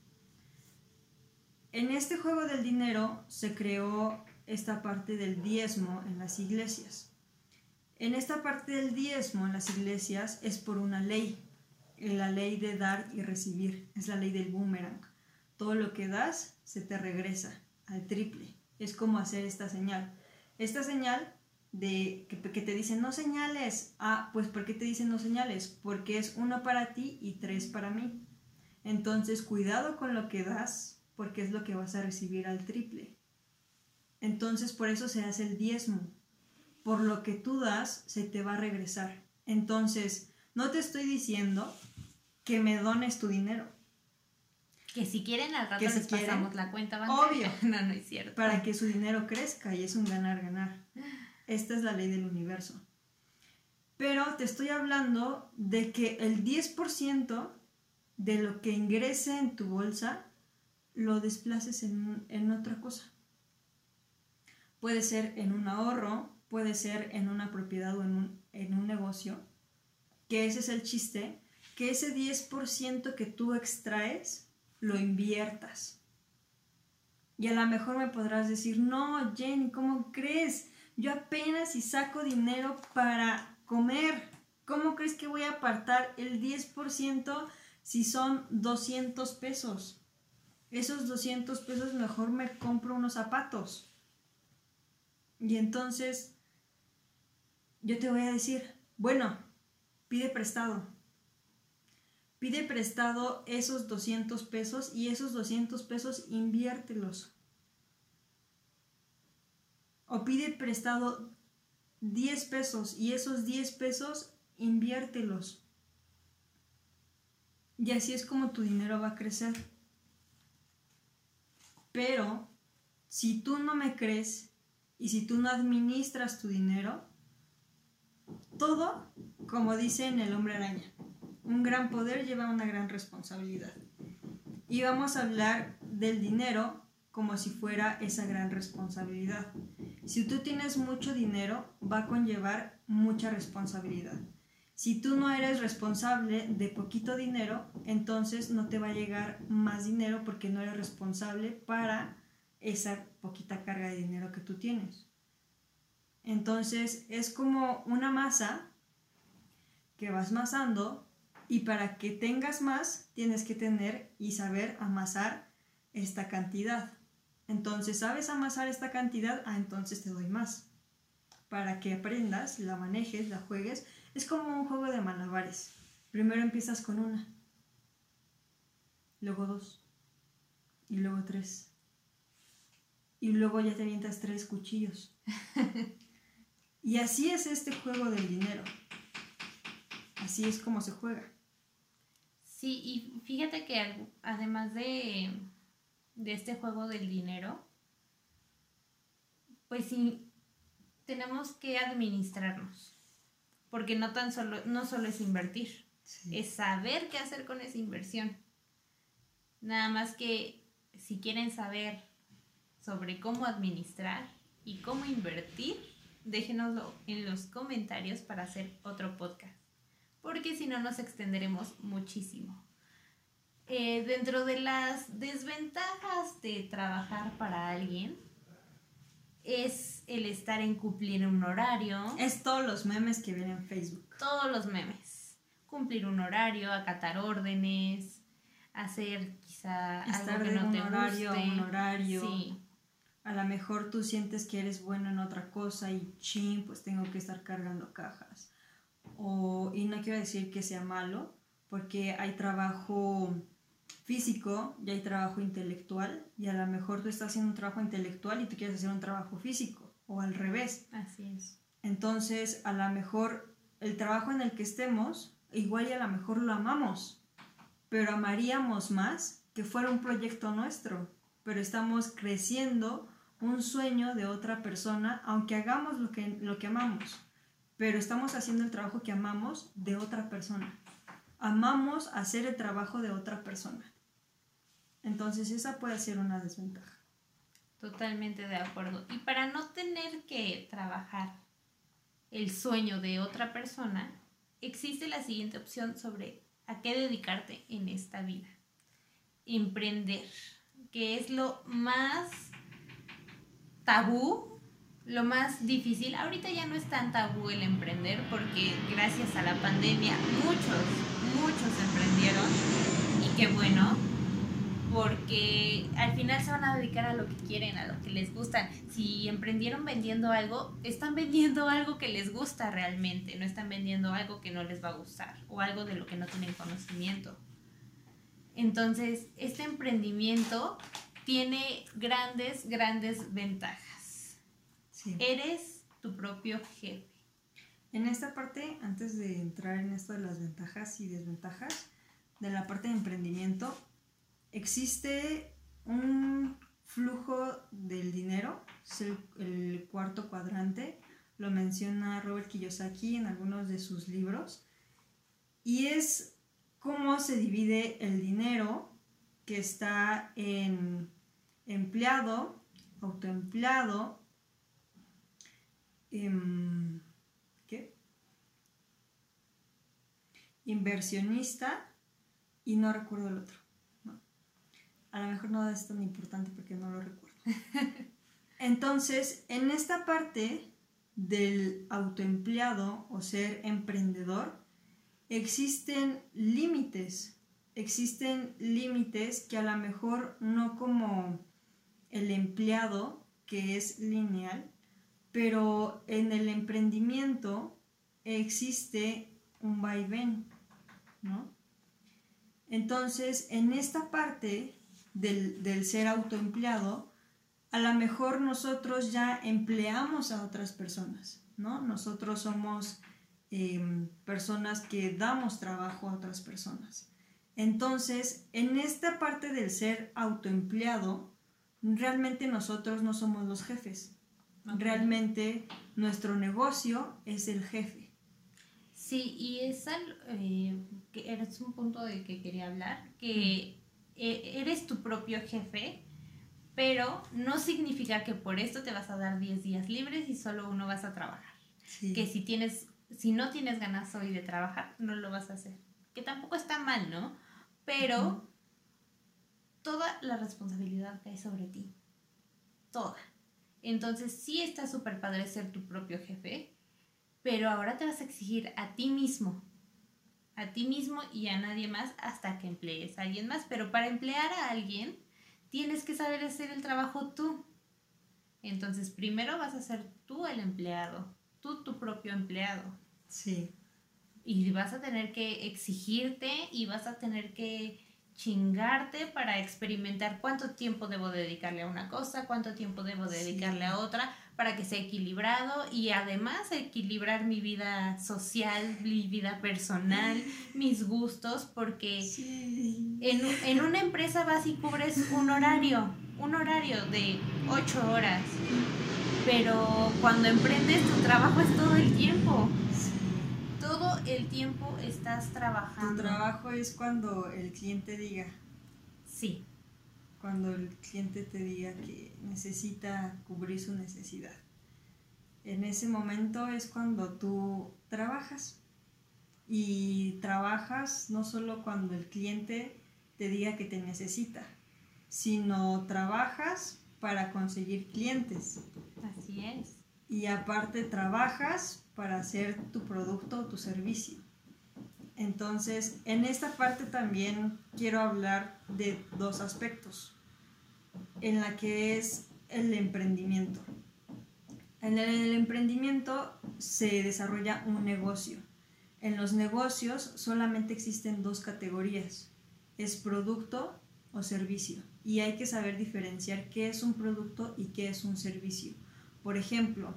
[SPEAKER 1] En este juego del dinero se creó esta parte del diezmo en las iglesias. En esta parte del diezmo en las iglesias es por una ley, la ley de dar y recibir, es la ley del boomerang. Todo lo que das se te regresa al triple. Es como hacer esta señal. Esta señal de que te dicen no señales. Ah, pues ¿por qué te dicen no señales? Porque es 1 para ti y 3 para mí. Entonces cuidado con lo que das, porque es lo que vas a recibir al triple. Entonces por eso se hace el diezmo. Por lo que tú das, se te va a regresar. Entonces no te estoy diciendo que me dones tu dinero.
[SPEAKER 2] Que si quieren al rato
[SPEAKER 1] Que si
[SPEAKER 2] les
[SPEAKER 1] quieren,
[SPEAKER 2] pasamos la cuenta bancaria.
[SPEAKER 1] obvio.
[SPEAKER 2] No, no es cierto.
[SPEAKER 1] Para que su dinero crezca y es un ganar-ganar. Esta es la ley del universo. Pero te estoy hablando de que el 10% de lo que ingrese en tu bolsa lo desplaces en otra cosa. Puede ser en un ahorro, puede ser en una propiedad o en un negocio, que ese es el chiste, que ese 10% que tú extraes lo inviertas. Y a lo mejor me podrás decir, no, Jenny, ¿cómo crees? Yo apenas si saco dinero para comer. ¿Cómo crees que voy a apartar el 10% si son 200 pesos? Esos 200 pesos mejor me compro unos zapatos. Y entonces yo te voy a decir, bueno, pide prestado. Pide prestado esos 200 pesos y esos 200 pesos inviértelos. O pide prestado 10 pesos y esos 10 pesos inviértelos. Y así es como tu dinero va a crecer. Pero si tú no me crees y si tú no administras tu dinero, todo, como dice en El Hombre Araña, un gran poder lleva una gran responsabilidad. Y vamos a hablar del dinero como si fuera esa gran responsabilidad. Si tú tienes mucho dinero, va a conllevar mucha responsabilidad. Si tú no eres responsable de poquito dinero, entonces no te va a llegar más dinero porque no eres responsable para esa poquita carga de dinero que tú tienes. Entonces es como una masa que vas masando y para que tengas más tienes que tener y saber amasar esta cantidad. Entonces, ¿sabes amasar esta cantidad? Entonces te doy más. Para que aprendas, la manejes, la juegues. Es como un juego de malabares. Primero empiezas con una, luego 2, y luego 3. Y luego ya te avientas 3 cuchillos. Y así es este juego del dinero. Así es como se juega.
[SPEAKER 2] Sí, y fíjate que además de este juego del dinero, pues sí, tenemos que administrarnos. Porque no solo es invertir, sí, es saber qué hacer con esa inversión. Nada más que si quieren saber sobre cómo administrar y cómo invertir, déjenoslo en los comentarios para hacer otro podcast. Porque si no nos extenderemos muchísimo. Dentro de las desventajas de trabajar para alguien es el estar en cumplir un horario.
[SPEAKER 1] Es todos los memes que ven en Facebook.
[SPEAKER 2] Todos los memes. Cumplir un horario, acatar órdenes, hacer quizá
[SPEAKER 1] estar
[SPEAKER 2] algo que
[SPEAKER 1] de
[SPEAKER 2] no
[SPEAKER 1] un
[SPEAKER 2] te
[SPEAKER 1] horario
[SPEAKER 2] guste.
[SPEAKER 1] A un horario.
[SPEAKER 2] Sí.
[SPEAKER 1] A lo mejor tú sientes que eres bueno en otra cosa y pues tengo que estar cargando cajas. Y no quiero decir que sea malo, porque hay trabajo físico y hay trabajo intelectual, y a lo mejor tú estás haciendo un trabajo intelectual y tú quieres hacer un trabajo físico, o al revés.
[SPEAKER 2] Así es.
[SPEAKER 1] Entonces, a lo mejor el trabajo en el que estemos, igual y a lo mejor lo amamos, pero amaríamos más que fuera un proyecto nuestro, pero estamos creciendo un sueño de otra persona, aunque hagamos lo que amamos, pero estamos haciendo el trabajo que amamos de otra persona. Amamos hacer el trabajo de otra persona. Entonces esa puede ser una desventaja.
[SPEAKER 2] Totalmente de acuerdo. Y para no tener que trabajar el sueño de otra persona, existe la siguiente opción sobre a qué dedicarte en esta vida. Emprender, que es lo más tabú, lo más difícil. Ahorita ya no es tan tabú el emprender porque gracias a la pandemia muchos emprendieron, y qué bueno, porque al final se van a dedicar a lo que quieren, a lo que les gustan. Si emprendieron vendiendo algo, están vendiendo algo que les gusta realmente, no están vendiendo algo que no les va a gustar o algo de lo que no tienen conocimiento. Entonces, este emprendimiento tiene grandes ventajas. Sí. Eres tu propio jefe.
[SPEAKER 1] En esta parte, antes de entrar en esto de las ventajas y desventajas, de la parte de emprendimiento, existe un flujo del dinero, es el cuarto cuadrante, lo menciona Robert Kiyosaki en algunos de sus libros, y es cómo se divide el dinero que está en empleado, autoempleado, ¿qué? Inversionista, y no recuerdo el otro. No. A lo mejor no es tan importante porque no lo recuerdo. Entonces, en esta parte del autoempleado o ser emprendedor, existen límites que a lo mejor no como el empleado, que es lineal, pero en el emprendimiento existe un vaivén, ¿no? Entonces, en esta parte del ser autoempleado, a lo mejor nosotros ya empleamos a otras personas, ¿no? Nosotros somos personas que damos trabajo a otras personas. Entonces, en esta parte del ser autoempleado, realmente nosotros no somos los jefes. Okay. Realmente nuestro negocio es el jefe.
[SPEAKER 2] Sí, y es que eres un punto del que quería hablar, que eres tu propio jefe, pero no significa que por esto te vas a dar 10 días libres y solo uno vas a trabajar. Sí. Que si no tienes ganas hoy de trabajar, no lo vas a hacer. Que tampoco está mal, ¿no? Pero toda la responsabilidad cae sobre ti. Toda. Entonces sí está súper padre ser tu propio jefe, pero ahora te vas a exigir a ti mismo y a nadie más hasta que emplees a alguien más. Pero para emplear a alguien tienes que saber hacer el trabajo tú. Entonces primero vas a ser tú el empleado, tú tu propio empleado.
[SPEAKER 1] Sí.
[SPEAKER 2] Y vas a tener que exigirte y vas a tener que chingarte para experimentar cuánto tiempo debo dedicarle a una cosa, cuánto tiempo debo dedicarle a otra, para que sea equilibrado, y además equilibrar mi vida social, mi vida personal, mis gustos, porque en una empresa vas y cubres un horario de 8 horas, pero cuando emprendes tu trabajo es todo el tiempo. Todo el tiempo estás trabajando.
[SPEAKER 1] Tu trabajo es cuando el cliente diga.
[SPEAKER 2] Sí.
[SPEAKER 1] Cuando el cliente te diga que necesita cubrir su necesidad. En ese momento es cuando tú trabajas. Y trabajas no solo cuando el cliente te diga que te necesita, sino trabajas para conseguir clientes.
[SPEAKER 2] Así es.
[SPEAKER 1] Y aparte trabajas para hacer tu producto o tu servicio. Entonces, en esta parte también quiero hablar de dos aspectos, en la que es el emprendimiento. En el emprendimiento se desarrolla un negocio. En los negocios solamente existen dos categorías, es producto o servicio. Y hay que saber diferenciar qué es un producto y qué es un servicio. Por ejemplo,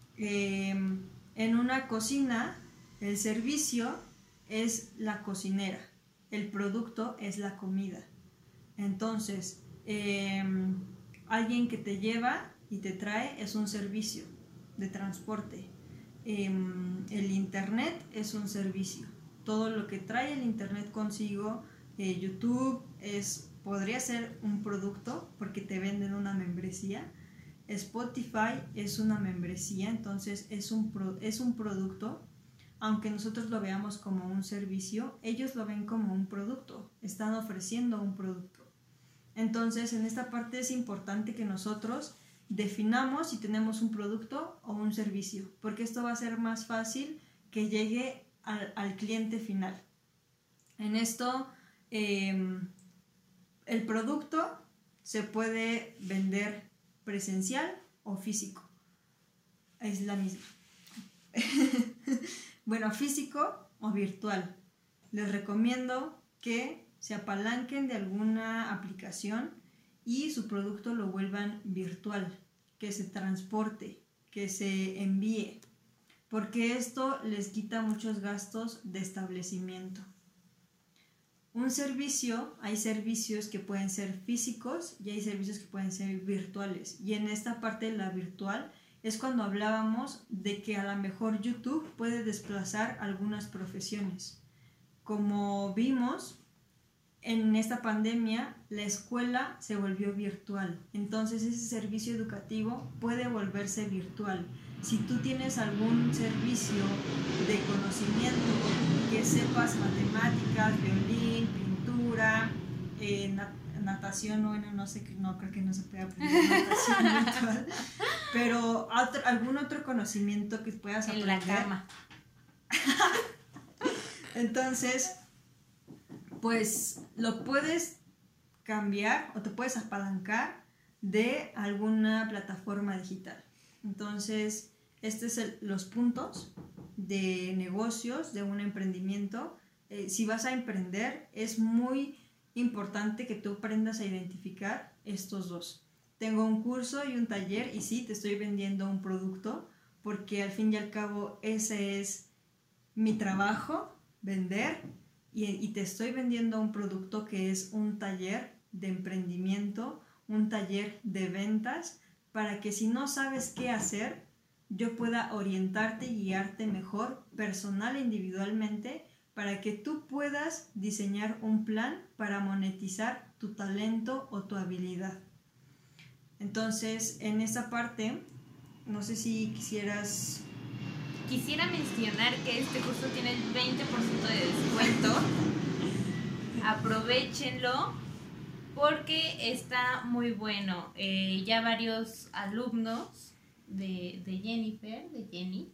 [SPEAKER 1] en una cocina, el servicio es la cocinera, el producto es la comida. Entonces, alguien que te lleva y te trae es un servicio de transporte. El internet es un servicio. Todo lo que trae el internet consigo, YouTube podría ser un producto porque te venden una membresía. Spotify es una membresía, entonces es un producto. Aunque nosotros lo veamos como un servicio, ellos lo ven como un producto, están ofreciendo un producto. Entonces, en esta parte es importante que nosotros definamos si tenemos un producto o un servicio, porque esto va a ser más fácil que llegue al cliente final. En esto, el producto se puede vender presencial o físico. Es la misma. Bueno, físico o virtual. Les recomiendo que se apalanquen de alguna aplicación y su producto lo vuelvan virtual, que se transporte, que se envíe, porque esto les quita muchos gastos de establecimiento. un servicio, hay servicios que pueden ser físicos y hay servicios que pueden ser virtuales. Y en esta parte de la virtual es cuando hablábamos de que a lo mejor YouTube puede desplazar algunas profesiones. Como vimos, en esta pandemia la escuela se volvió virtual, entonces ese servicio educativo puede volverse virtual. Si tú tienes algún servicio de conocimiento, que sepas matemáticas, violín, pintura, natación, bueno, no sé, no creo que no se pueda aprender natación virtual, pero algún otro conocimiento que puedas aprender.
[SPEAKER 2] En la cama.
[SPEAKER 1] Entonces, pues lo puedes cambiar o te puedes apalancar de alguna plataforma digital. Entonces, estos son los puntos de negocios, de un emprendimiento. Si vas a emprender, es muy importante que tú aprendas a identificar estos dos. Tengo un curso y un taller y sí, te estoy vendiendo un producto porque al fin y al cabo ese es mi trabajo, vender, y te estoy vendiendo un producto que es un taller de emprendimiento, un taller de ventas, para que si no sabes qué hacer, yo pueda orientarte y guiarte mejor, personal e individualmente, para que tú puedas diseñar un plan para monetizar tu talento o tu habilidad. Entonces, en esa parte, no sé si quisieras...
[SPEAKER 2] Quisiera mencionar que este curso tiene el 20% de descuento. Aprovechenlo porque está muy bueno. Ya varios alumnos de Jennifer, de Jenny,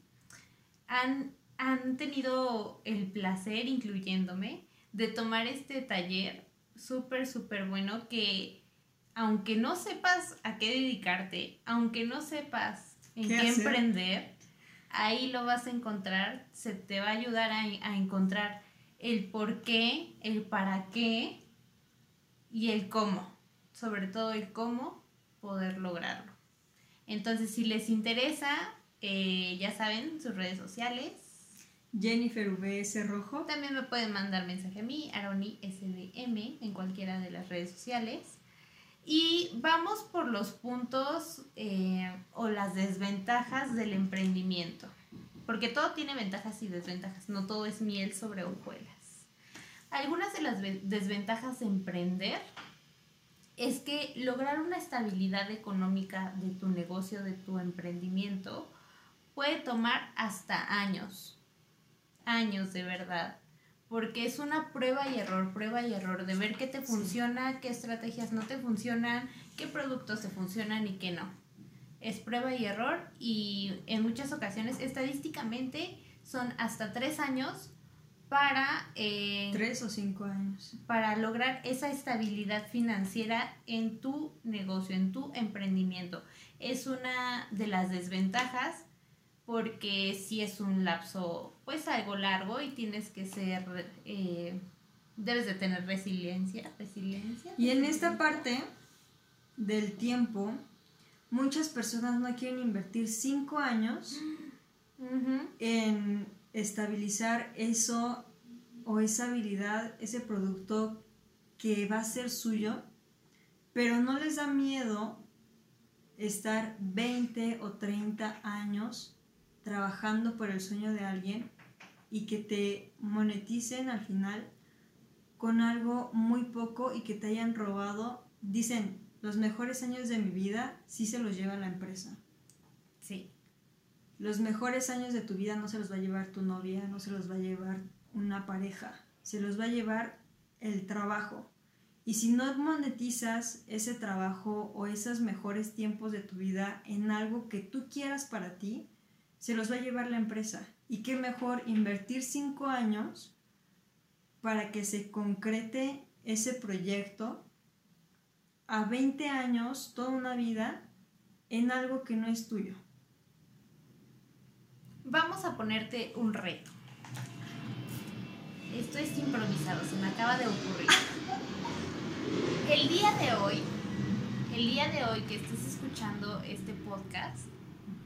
[SPEAKER 2] han tenido el placer, incluyéndome, de tomar este taller súper bueno que aunque no sepas a qué dedicarte, aunque no sepas en qué emprender, ahí lo vas a encontrar, se te va a ayudar a encontrar el por qué, el para qué y el cómo, sobre todo el cómo poder lograrlo. Entonces, si les interesa, ya saben, sus redes sociales.
[SPEAKER 1] Jennifer VS Rojo.
[SPEAKER 2] También me pueden mandar mensaje a mí, Aroni SDM, en cualquiera de las redes sociales. Y vamos por los puntos o las desventajas del emprendimiento, porque todo tiene ventajas y desventajas, no todo es miel sobre hojuelas. Algunas de las desventajas de emprender es que lograr una estabilidad económica de tu negocio, de tu emprendimiento, puede tomar hasta años de verdad. Porque es una prueba y error de ver qué te funciona, qué estrategias no te funcionan, qué productos te funcionan y qué no. Es prueba y error y en muchas ocasiones estadísticamente son hasta 3 años para...
[SPEAKER 1] 3 o 5 años.
[SPEAKER 2] Para lograr esa estabilidad financiera en tu negocio, en tu emprendimiento. Es una de las desventajas porque sí es un lapso pues algo largo y tienes que ser, debes de tener resiliencia.
[SPEAKER 1] Y en esta parte del tiempo, muchas personas no quieren invertir 5 años en estabilizar eso o esa habilidad, ese producto que va a ser suyo, pero no les da miedo estar 20 o 30 años trabajando por el sueño de alguien y que te moneticen al final con algo muy poco y que te hayan robado. Dicen, los mejores años de mi vida sí se los lleva la empresa.
[SPEAKER 2] Sí.
[SPEAKER 1] Los mejores años de tu vida no se los va a llevar tu novia, no se los va a llevar una pareja, se los va a llevar el trabajo. Y si no monetizas ese trabajo o esos mejores tiempos de tu vida en algo que tú quieras para ti, se los va a llevar la empresa. Y qué mejor invertir 5 años para que se concrete ese proyecto a 20 años, toda una vida, en algo que no es tuyo.
[SPEAKER 2] Vamos a ponerte un reto. Esto es improvisado, se me acaba de ocurrir. El día de hoy que estés escuchando este podcast,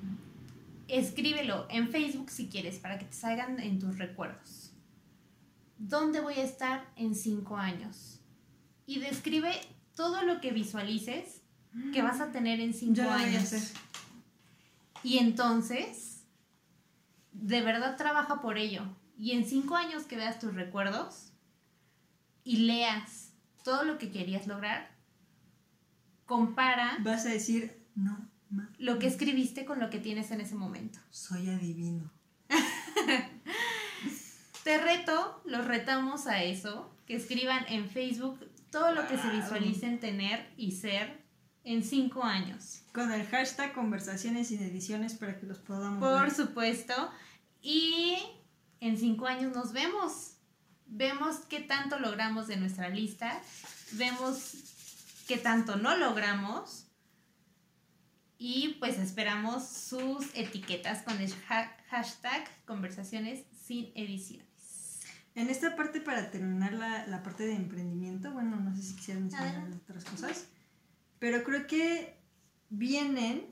[SPEAKER 2] escríbelo en Facebook si quieres, para que te salgan en tus recuerdos. ¿dónde voy a estar en 5 años? Y describe todo lo que visualices que vas a tener en 5
[SPEAKER 1] Ya lo voy a
[SPEAKER 2] años.
[SPEAKER 1] hacer.
[SPEAKER 2] Y entonces, de verdad trabaja por ello. Y en 5 años que veas tus recuerdos y leas todo lo que querías lograr, compara
[SPEAKER 1] Vas a decir, no,
[SPEAKER 2] lo que escribiste con lo que tienes en ese momento.
[SPEAKER 1] soy adivino.
[SPEAKER 2] Te reto, los retamos a eso, que escriban en Facebook todo lo que se visualicen tener y ser en 5 años.
[SPEAKER 1] Con el hashtag conversaciones sin ediciones para que los podamos
[SPEAKER 2] Por
[SPEAKER 1] ver.
[SPEAKER 2] supuesto. Y en 5 años nos vemos. Vemos qué tanto logramos de nuestra lista. Vemos qué tanto no logramos. Y pues esperamos sus etiquetas con el hashtag conversaciones sin ediciones.
[SPEAKER 1] En esta parte, para terminar la parte de emprendimiento, bueno, no sé si quisieran mencionar otras cosas, pero creo que vienen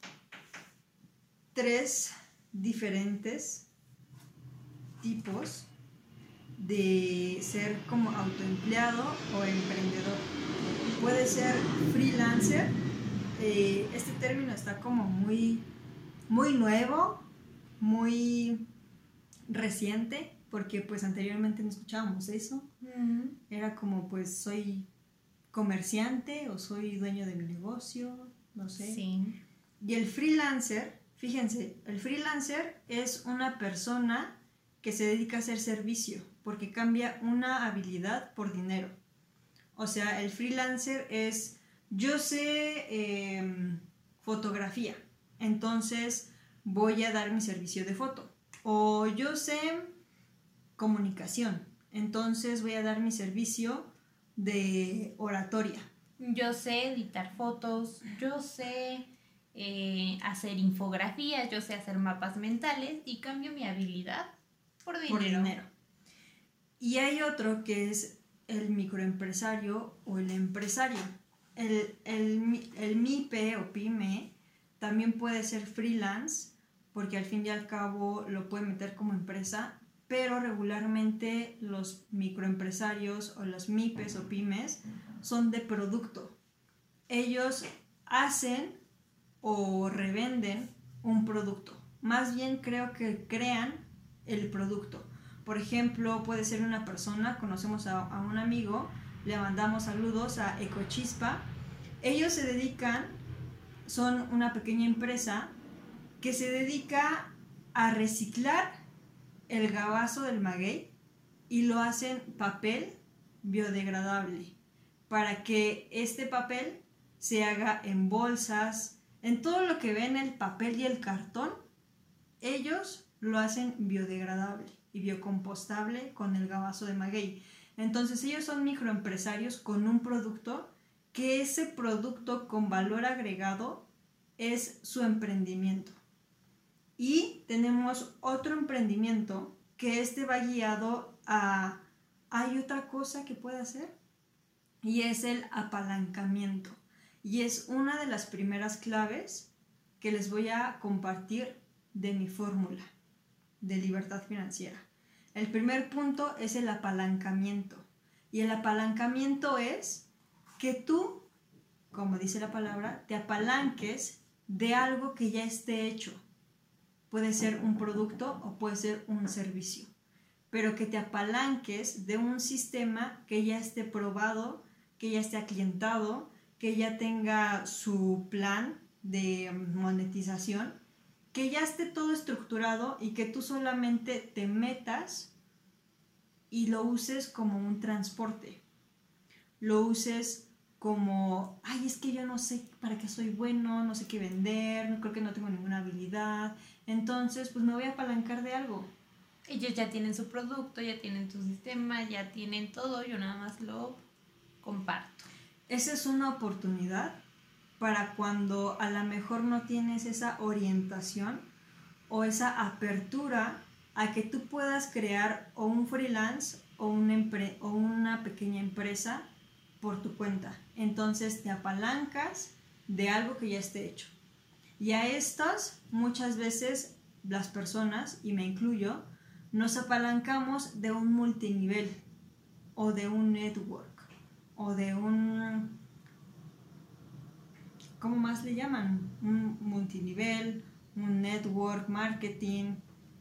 [SPEAKER 1] 3 diferentes tipos de ser como autoempleado o emprendedor. Puede ser freelancer. Este término está como muy nuevo, muy reciente, porque pues anteriormente no escuchábamos eso. Era como pues soy comerciante o soy dueño de mi negocio, no sé.
[SPEAKER 2] Sí.
[SPEAKER 1] Y el freelancer, fíjense, el freelancer es una persona que se dedica a hacer servicio, porque cambia una habilidad por dinero. O sea, el freelancer es, yo sé fotografía, entonces voy a dar mi servicio de foto. O yo sé comunicación, entonces voy a dar mi servicio de oratoria.
[SPEAKER 2] Yo sé editar fotos, yo sé hacer infografías, yo sé hacer mapas mentales y cambio mi habilidad por dinero.
[SPEAKER 1] Y hay otro que es el microempresario o el empresario. El MIPE o PYME también puede ser freelance, porque al fin y al cabo lo puede meter como empresa, pero regularmente los microempresarios o los MIPES o pymes son de producto. Ellos hacen o revenden un producto. Más bien creo que crean el producto. Por ejemplo, puede ser una persona, conocemos a un amigo, le mandamos saludos a Ecochispa. Ellos se dedican, son una pequeña empresa que se dedica a reciclar el gabazo del maguey y lo hacen papel biodegradable para que este papel se haga en bolsas, en todo lo que ven el papel y el cartón. Ellos lo hacen biodegradable y biocompostable con el gabazo de maguey. Entonces ellos son microempresarios con un producto, que ese producto con valor agregado es su emprendimiento. Y tenemos otro emprendimiento que va guiado a, hay otra cosa que puede hacer, y es el apalancamiento. Y es una de las primeras claves que les voy a compartir de mi fórmula de libertad financiera. El primer punto es el apalancamiento. Y el apalancamiento es que tú, como dice la palabra, te apalanques de algo que ya esté hecho. Puede ser un producto o puede ser un servicio, pero que te apalanques de un sistema que ya esté probado, que ya esté aclientado, que ya tenga su plan de monetización, que ya esté todo estructurado y que tú solamente te metas y lo uses como un transporte. Lo uses como, ay, es que yo no sé para qué soy bueno, no sé qué vender, creo que no tengo ninguna habilidad, entonces pues me voy a apalancar de algo.
[SPEAKER 2] Ellos ya tienen su producto, ya tienen su sistema, ya tienen todo, yo nada más lo comparto.
[SPEAKER 1] Esa es una oportunidad para cuando a lo mejor no tienes esa orientación o esa apertura a que tú puedas crear o un freelance o una pequeña empresa por tu cuenta. Entonces te apalancas de algo que ya esté hecho. Y a estas muchas veces las personas, y me incluyo, nos apalancamos de un multinivel o de un network o de un, ¿cómo más le llaman? Un multinivel, un network marketing,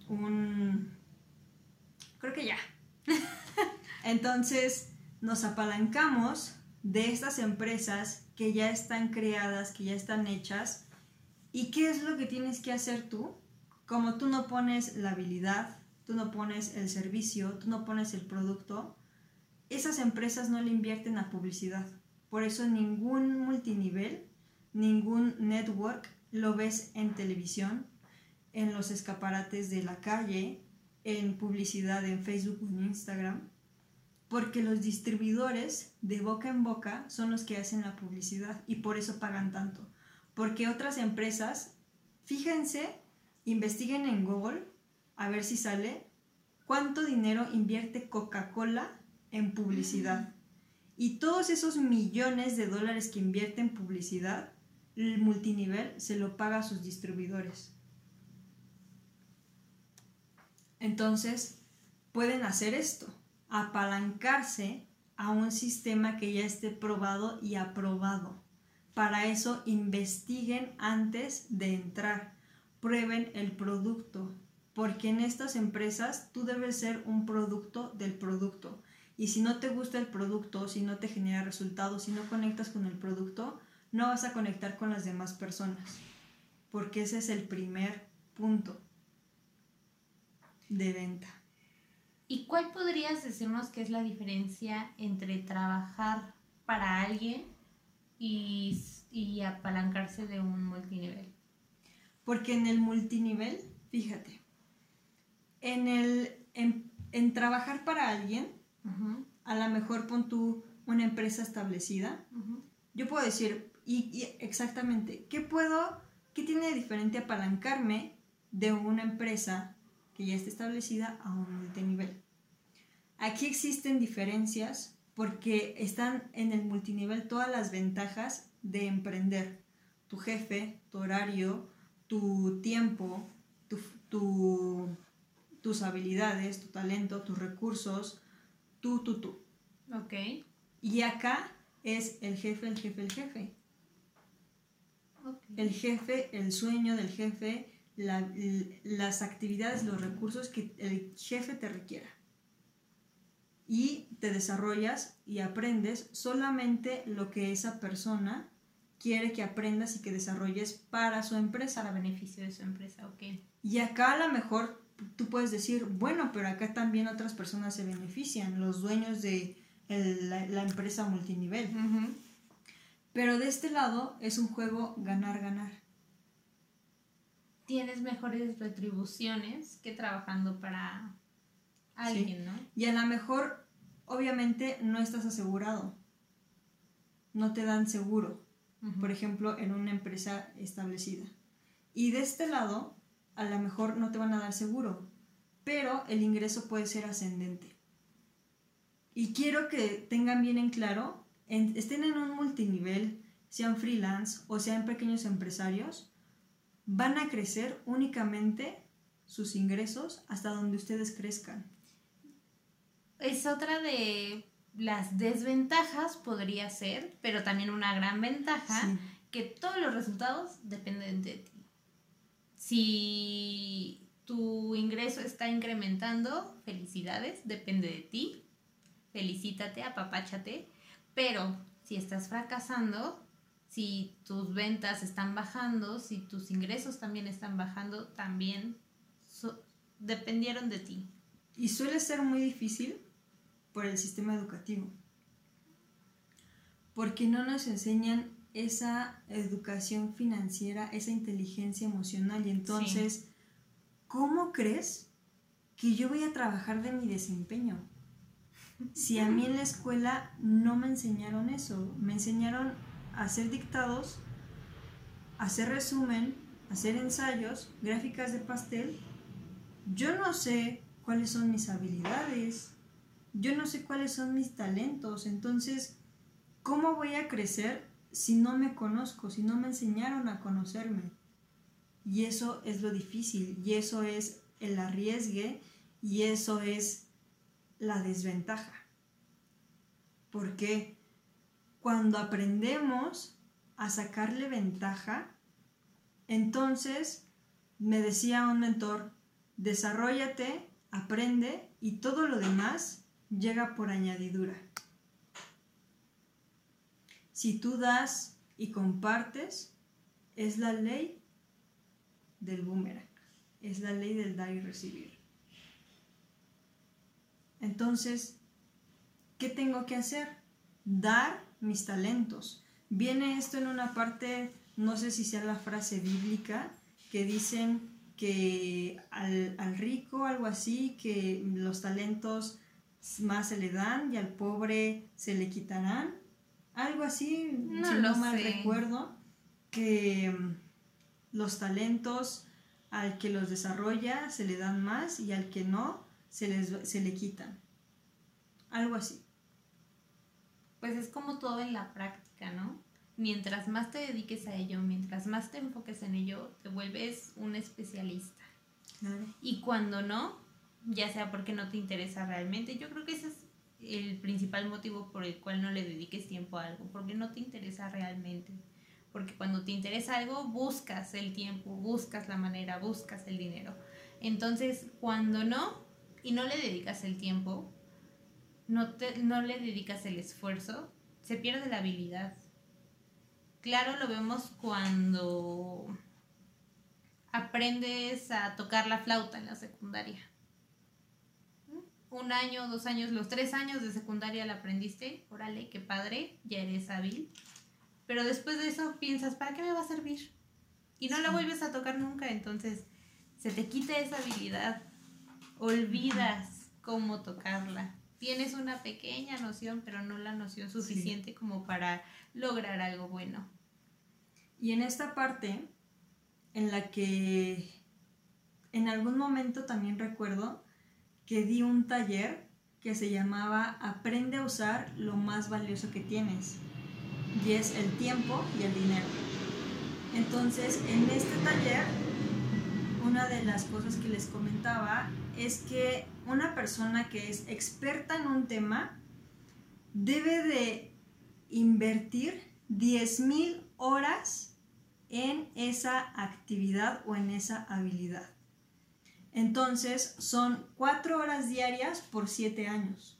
[SPEAKER 1] creo que ya. Entonces nos apalancamos de estas empresas que ya están creadas, que ya están hechas. ¿Y qué es lo que tienes que hacer tú? Como tú no pones la habilidad, tú no pones el servicio, tú no pones el producto, esas empresas no le invierten a publicidad. Por eso ningún multinivel, ningún network lo ves en televisión, en los escaparates de la calle, en publicidad en Facebook o en Instagram, porque los distribuidores de boca en boca son los que hacen la publicidad y por eso pagan tanto. Porque otras empresas, fíjense, investiguen en Google a ver si sale cuánto dinero invierte Coca-Cola en publicidad. Y todos esos millones de dólares que invierte en publicidad, el multinivel se lo paga a sus distribuidores. Entonces, pueden hacer esto, apalancarse a un sistema que ya esté probado y aprobado. Para eso, investiguen antes de entrar, prueben el producto, porque en estas empresas tú debes ser un producto del producto. Y si no te gusta el producto, si no te genera resultados, si no conectas con el producto, no vas a conectar con las demás personas, porque ese es el primer punto de venta.
[SPEAKER 2] ¿Y cuál podrías decirnos que es la diferencia entre trabajar para alguien y apalancarse de un multinivel?
[SPEAKER 1] Porque en el multinivel, fíjate, en trabajar para alguien, a lo mejor pon tú una empresa establecida, yo puedo decir, y exactamente, ¿qué tiene de diferente apalancarme de una empresa que ya está establecida a un multinivel? Aquí existen diferencias porque están en el multinivel todas las ventajas de emprender. Tu jefe, tu horario, tu tiempo, tus habilidades, tu talento, tus recursos, tú.
[SPEAKER 2] Ok.
[SPEAKER 1] Y acá es el jefe.
[SPEAKER 2] Okay.
[SPEAKER 1] El jefe, el sueño del jefe, las actividades, los recursos que el jefe te requiera. Y te desarrollas y aprendes solamente lo que esa persona quiere que aprendas y que desarrolles para su empresa.
[SPEAKER 2] Para beneficio de su empresa, ok.
[SPEAKER 1] Y acá a lo mejor tú puedes decir, bueno, pero acá también otras personas se benefician, los dueños de la empresa multinivel. Pero de este lado es un juego ganar-ganar.
[SPEAKER 2] Tienes mejores retribuciones que trabajando para alguien,
[SPEAKER 1] ¿sí?
[SPEAKER 2] ¿no?
[SPEAKER 1] Y a lo mejor, obviamente, no estás asegurado. No te dan seguro, por ejemplo, en una empresa establecida. Y de este lado, a lo mejor no te van a dar seguro, pero el ingreso puede ser ascendente. Y quiero que tengan bien en claro, estén en un multinivel, sean freelance o sean pequeños empresarios, van a crecer únicamente sus ingresos hasta donde ustedes crezcan.
[SPEAKER 2] Es otra de las desventajas, podría ser, pero también una gran ventaja, sí, que todos los resultados dependen de ti. Si tu ingreso está incrementando, felicidades, depende de ti. Felicítate, apapáchate. Pero si estás fracasando, si tus ventas están bajando, si tus ingresos también están bajando, también dependieron de ti.
[SPEAKER 1] Y suele ser muy difícil por el sistema educativo, porque no nos enseñan esa educación financiera, esa inteligencia emocional. Y entonces, sí, ¿cómo crees que yo voy a trabajar de mi desempeño? Si a mí en la escuela no me enseñaron eso, me enseñaron a hacer dictados, a hacer resumen, a hacer ensayos, gráficas de pastel. Yo no sé cuáles son mis habilidades, yo no sé cuáles son mis talentos. Entonces, ¿cómo voy a crecer si no me conozco, si no me enseñaron a conocerme? Y eso es lo difícil, y eso es el arriesgue Y eso es la desventaja. Porque cuando aprendemos a sacarle ventaja, entonces me decía un mentor, desarróllate, aprende y todo lo demás llega por añadidura. Si tú das y compartes, es la ley del boomerang, es la ley del dar y recibir. Entonces, ¿qué tengo que hacer? Dar mis talentos. Viene esto en una parte, no sé si sea la frase bíblica, que dicen que al rico, algo así, que los talentos más se le dan y al pobre se le quitarán. Algo así, si no mal recuerdo, que los talentos al que los desarrolla se le dan más y al que no se le quitan. Algo así.
[SPEAKER 2] Pues es como todo en la práctica, ¿no? Mientras más te dediques a ello, mientras más te enfoques en ello, te vuelves un especialista.
[SPEAKER 1] Claro.
[SPEAKER 2] Y cuando no, ya sea porque no te interesa realmente, yo creo que ese es el principal motivo por el cual no le dediques tiempo a algo, porque no te interesa realmente. Porque cuando te interesa algo, buscas el tiempo, buscas la manera, buscas el dinero. Entonces, cuando no, y no le dedicas el tiempo, no le dedicas el esfuerzo, se pierde la habilidad. Claro, lo vemos cuando aprendes a tocar la flauta en la secundaria. 1 año, 2 años, los 3 años de secundaria la aprendiste, órale, qué padre, ya eres hábil. Pero después de eso piensas, ¿para qué me va a servir? Y no la vuelves a tocar nunca, entonces se te quita esa habilidad, olvidas cómo tocarla. Tienes una pequeña noción, pero no la noción suficiente como para lograr algo bueno.
[SPEAKER 1] Y en esta parte, en la que en algún momento también recuerdo que di un taller que se llamaba Aprende a usar lo más valioso que tienes, y es el tiempo y el dinero. Entonces, en este taller, una de las cosas que les comentaba es que una persona que es experta en un tema debe de invertir 10,000 horas en esa actividad o en esa habilidad. Entonces son 4 horas diarias por 7 años.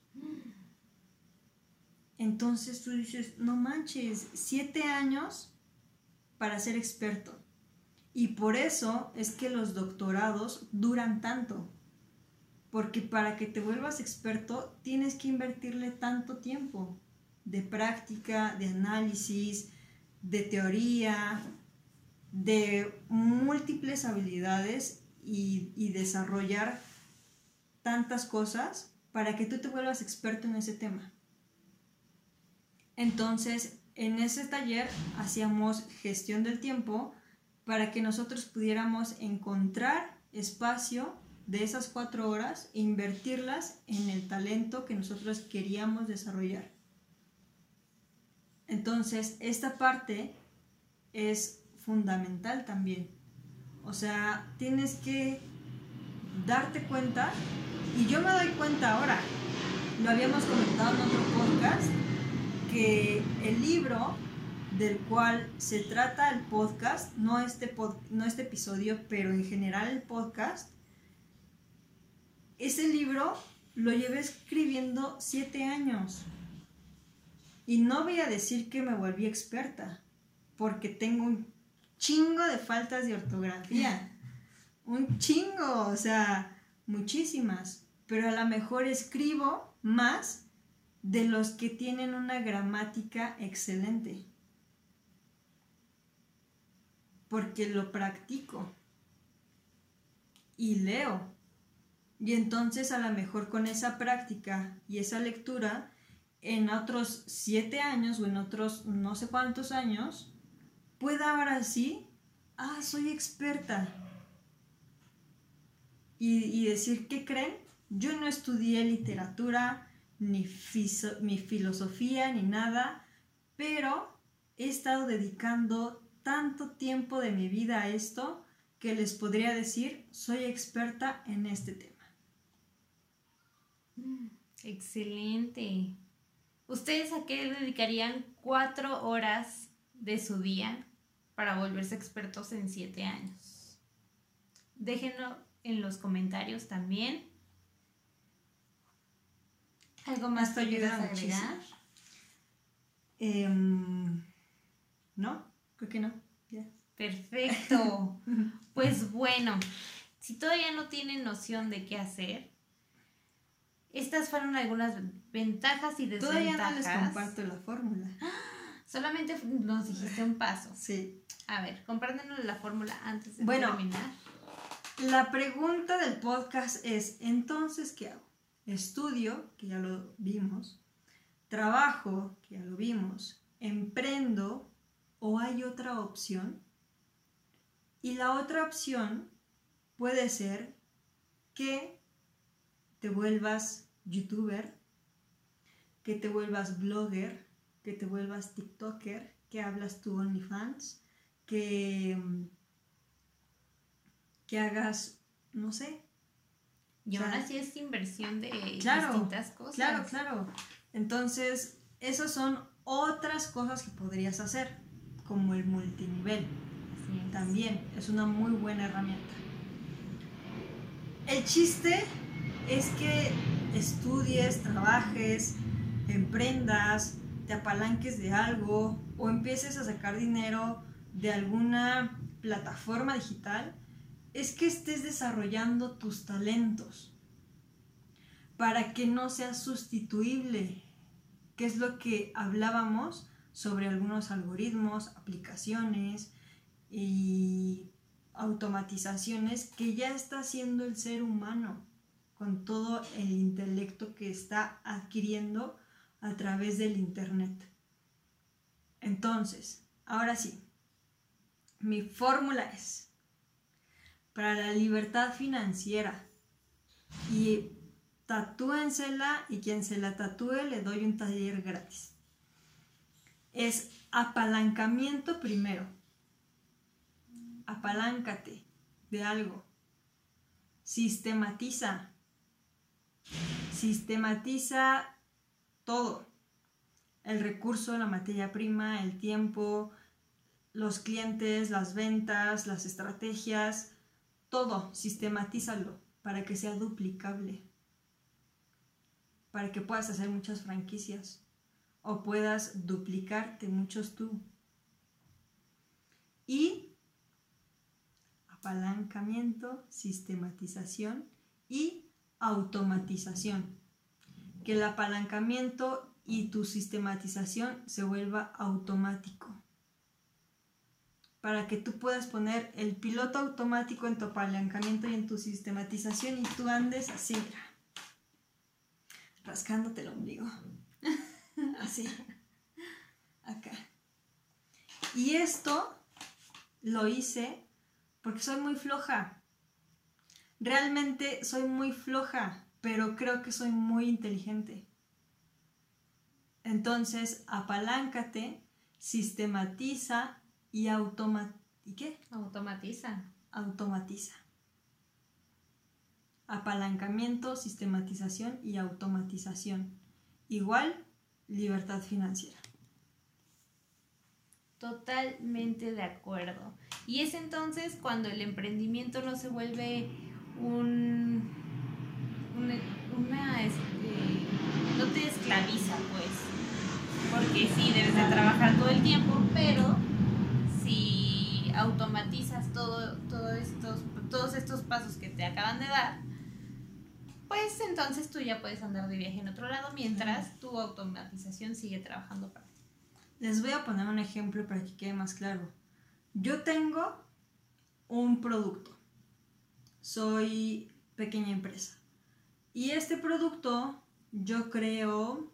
[SPEAKER 1] Entonces tú dices, no manches, 7 años para ser experto. Y por eso es que los doctorados duran tanto. Porque para que te vuelvas experto tienes que invertirle tanto tiempo de práctica, de análisis, de teoría, de múltiples habilidades y desarrollar tantas cosas para que tú te vuelvas experto en ese tema. Entonces, en ese taller hacíamos gestión del tiempo para que nosotros pudiéramos encontrar espacio de esas 4 horas e invertirlas en el talento que nosotros queríamos desarrollar. Entonces, esta parte es fundamental también. O sea, tienes que darte cuenta, y yo me doy cuenta ahora, lo habíamos comentado en otro podcast, que el libro del cual se trata el podcast, no este episodio, pero en general el podcast, ese libro lo llevé escribiendo 7 años. Y no voy a decir que me volví experta, porque tengo un chingo de faltas de ortografía. Un chingo, o sea, muchísimas. Pero a lo mejor escribo más de los que tienen una gramática excelente. Porque lo practico. Y leo. Y entonces a lo mejor con esa práctica y esa lectura, en otros 7 años o en otros no sé cuántos años, pueda ahora sí, soy experta. Y decir, ¿qué creen? Yo no estudié literatura, ni filosofía, ni nada, pero he estado dedicando tanto tiempo de mi vida a esto que les podría decir, soy experta en este tema.
[SPEAKER 2] Excelente. ¿Ustedes a qué dedicarían 4 horas de su día para volverse expertos en 7 años? Déjenlo en los comentarios también. ¿Algo más que quieras agregar?
[SPEAKER 1] No, creo que no. Ya.
[SPEAKER 2] Perfecto. Pues bueno, si todavía no tienen noción de qué hacer, estas fueron algunas ventajas y desventajas.
[SPEAKER 1] Todavía no les comparto la fórmula.
[SPEAKER 2] Solamente nos dijiste un paso.
[SPEAKER 1] Sí.
[SPEAKER 2] A ver, compártenos la fórmula antes de
[SPEAKER 1] Bueno,
[SPEAKER 2] terminar.
[SPEAKER 1] La pregunta del podcast es, entonces, ¿qué hago? Estudio, que ya lo vimos. Trabajo, que ya lo vimos. Emprendo, o hay otra opción. Y la otra opción puede ser que te vuelvas youtuber, que te vuelvas blogger, que te vuelvas tiktoker, que hablas tu OnlyFans, que hagas, no sé.
[SPEAKER 2] Y aún así es inversión de distintas cosas.
[SPEAKER 1] Claro. Entonces, esas son otras cosas que podrías hacer, como el multinivel. También es una muy buena herramienta. El chiste es que estudies, trabajes, emprendas, te apalanques de algo o empieces a sacar dinero de alguna plataforma digital. Es que estés desarrollando tus talentos para que no seas sustituible, que es lo que hablábamos sobre algunos algoritmos, aplicaciones y automatizaciones que ya está haciendo el ser humano con todo el intelecto que está adquiriendo a través del internet. Entonces, ahora sí, mi fórmula es para la libertad financiera y tatúensela y quien se la tatúe le doy un taller gratis. Es apalancamiento primero. Apaláncate de algo. Sistematiza todo. El recurso, la materia prima, el tiempo, los clientes, las ventas, las estrategias, todo, sistematízalo para que sea duplicable, para que puedas hacer muchas franquicias o puedas duplicarte muchos tú. Y apalancamiento, sistematización y automatización. Que el apalancamiento y tu sistematización se vuelva automático. Para que tú puedas poner el piloto automático en tu apalancamiento y en tu sistematización y tú andes así, mira, rascándote el ombligo. Así. Acá. Y esto lo hice porque soy muy floja. Realmente soy muy floja, pero creo que soy muy inteligente. Entonces, apaláncate, sistematiza y ¿y qué?
[SPEAKER 2] Automatiza.
[SPEAKER 1] Apalancamiento, sistematización y automatización. Igual, libertad financiera.
[SPEAKER 2] Totalmente de acuerdo. Y es entonces cuando el emprendimiento no se vuelve no te esclaviza, pues. Porque sí, debes de trabajar todo el tiempo, pero si automatizas todos estos pasos que te acaban de dar, pues entonces tú ya puedes andar de viaje en otro lado mientras tu automatización sigue trabajando para ti.
[SPEAKER 1] Les voy a poner un ejemplo para que quede más claro. Yo tengo un producto. Soy pequeña empresa. Y este producto yo creo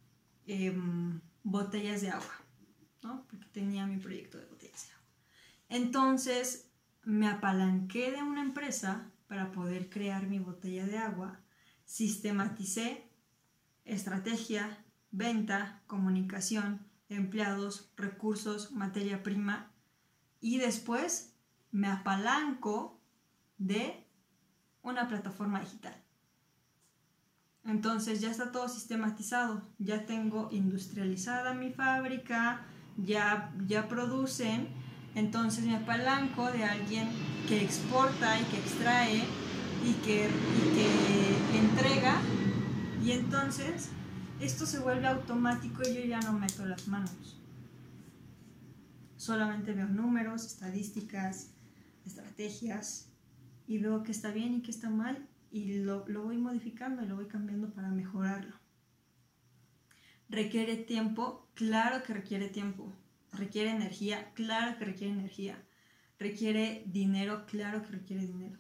[SPEAKER 1] botellas de agua, ¿no? Porque tenía mi proyecto de botellas de agua. Entonces me apalanqué de una empresa para poder crear mi botella de agua. Sistematicé estrategia, venta, comunicación, empleados, recursos, materia prima y después me apalanco de una plataforma digital. Entonces ya está todo sistematizado, ya tengo industrializada mi fábrica, ya producen, entonces me apalanco de alguien que exporta y que extrae y que entrega, y entonces esto se vuelve automático y yo ya no meto las manos. Solamente veo números, estadísticas, estrategias y veo que está bien y que está mal y lo voy modificando y lo voy cambiando para mejorarlo. ¿Requiere tiempo? Claro que requiere tiempo. ¿Requiere energía? Claro que requiere energía. ¿Requiere dinero? Claro que requiere dinero.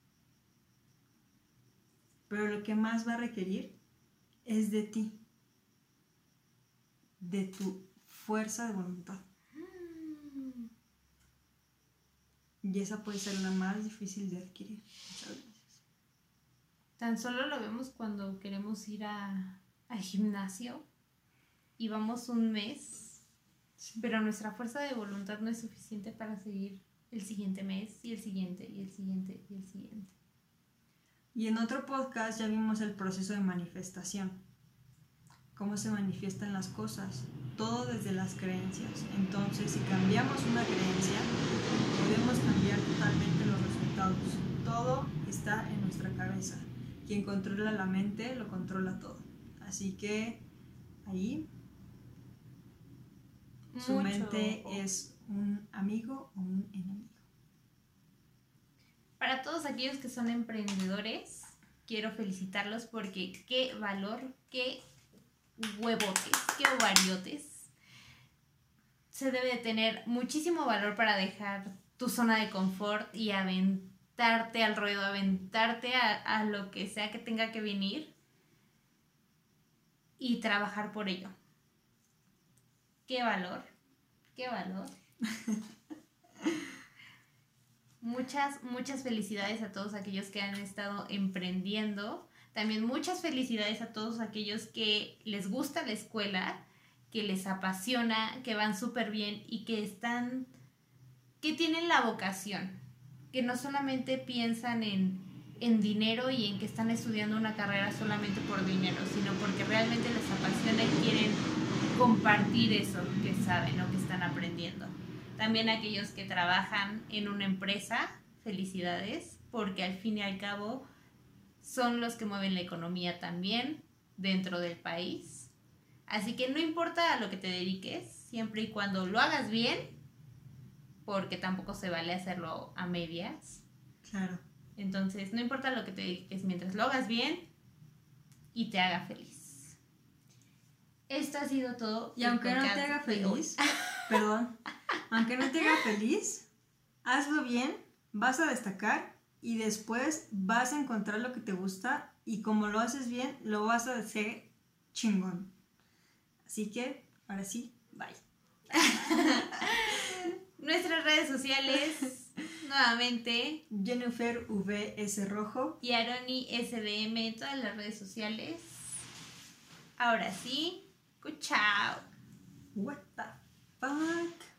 [SPEAKER 1] Pero lo que más va a requerir es de ti, de tu fuerza de voluntad. Y esa puede ser la más difícil de adquirir muchas veces.
[SPEAKER 2] Tan solo lo vemos cuando queremos ir al gimnasio y vamos un mes, sí, pero nuestra fuerza de voluntad no es suficiente para seguir el siguiente mes y el siguiente y el siguiente y el siguiente.
[SPEAKER 1] Y en otro podcast ya vimos el proceso de manifestación, cómo se manifiestan las cosas, todo desde las creencias. Entonces, si cambiamos una creencia, podemos cambiar totalmente los resultados. Todo está en nuestra cabeza. Quien controla la mente, lo controla todo. Así que ahí su mente es un amigo o un enemigo.
[SPEAKER 2] Para todos aquellos que son emprendedores, quiero felicitarlos porque qué valor, qué huevotes, qué ovariotes. Se debe de tener muchísimo valor para dejar tu zona de confort y aventarte al ruedo, aventarte a lo que sea que tenga que venir y trabajar por ello. Qué valor, qué valor. Muchas felicidades a todos aquellos que han estado emprendiendo. También muchas felicidades a todos aquellos que les gusta la escuela, que les apasiona, que van súper bien y que tienen la vocación, que no solamente piensan en dinero y en que están estudiando una carrera solamente por dinero, sino porque realmente les apasiona y quieren compartir eso que saben o que están aprendiendo. También aquellos que trabajan en una empresa, felicidades, porque al fin y al cabo son los que mueven la economía también dentro del país. Así que no importa a lo que te dediques, siempre y cuando lo hagas bien, porque tampoco se vale hacerlo a medias.
[SPEAKER 1] Claro.
[SPEAKER 2] Entonces, no importa a lo que te dediques, mientras lo hagas bien y te haga feliz. Esto ha sido todo.
[SPEAKER 1] Y aunque no te haga feliz, perdón, aunque no te haga feliz, hazlo bien, vas a destacar y después vas a encontrar lo que te gusta y como lo haces bien, lo vas a hacer chingón. Así que, ahora sí, bye.
[SPEAKER 2] Nuestras redes sociales, nuevamente,
[SPEAKER 1] Jennifer VS Rojo
[SPEAKER 2] y Aroni SDM en todas las redes sociales. Ahora sí, chao.
[SPEAKER 1] What the fuck?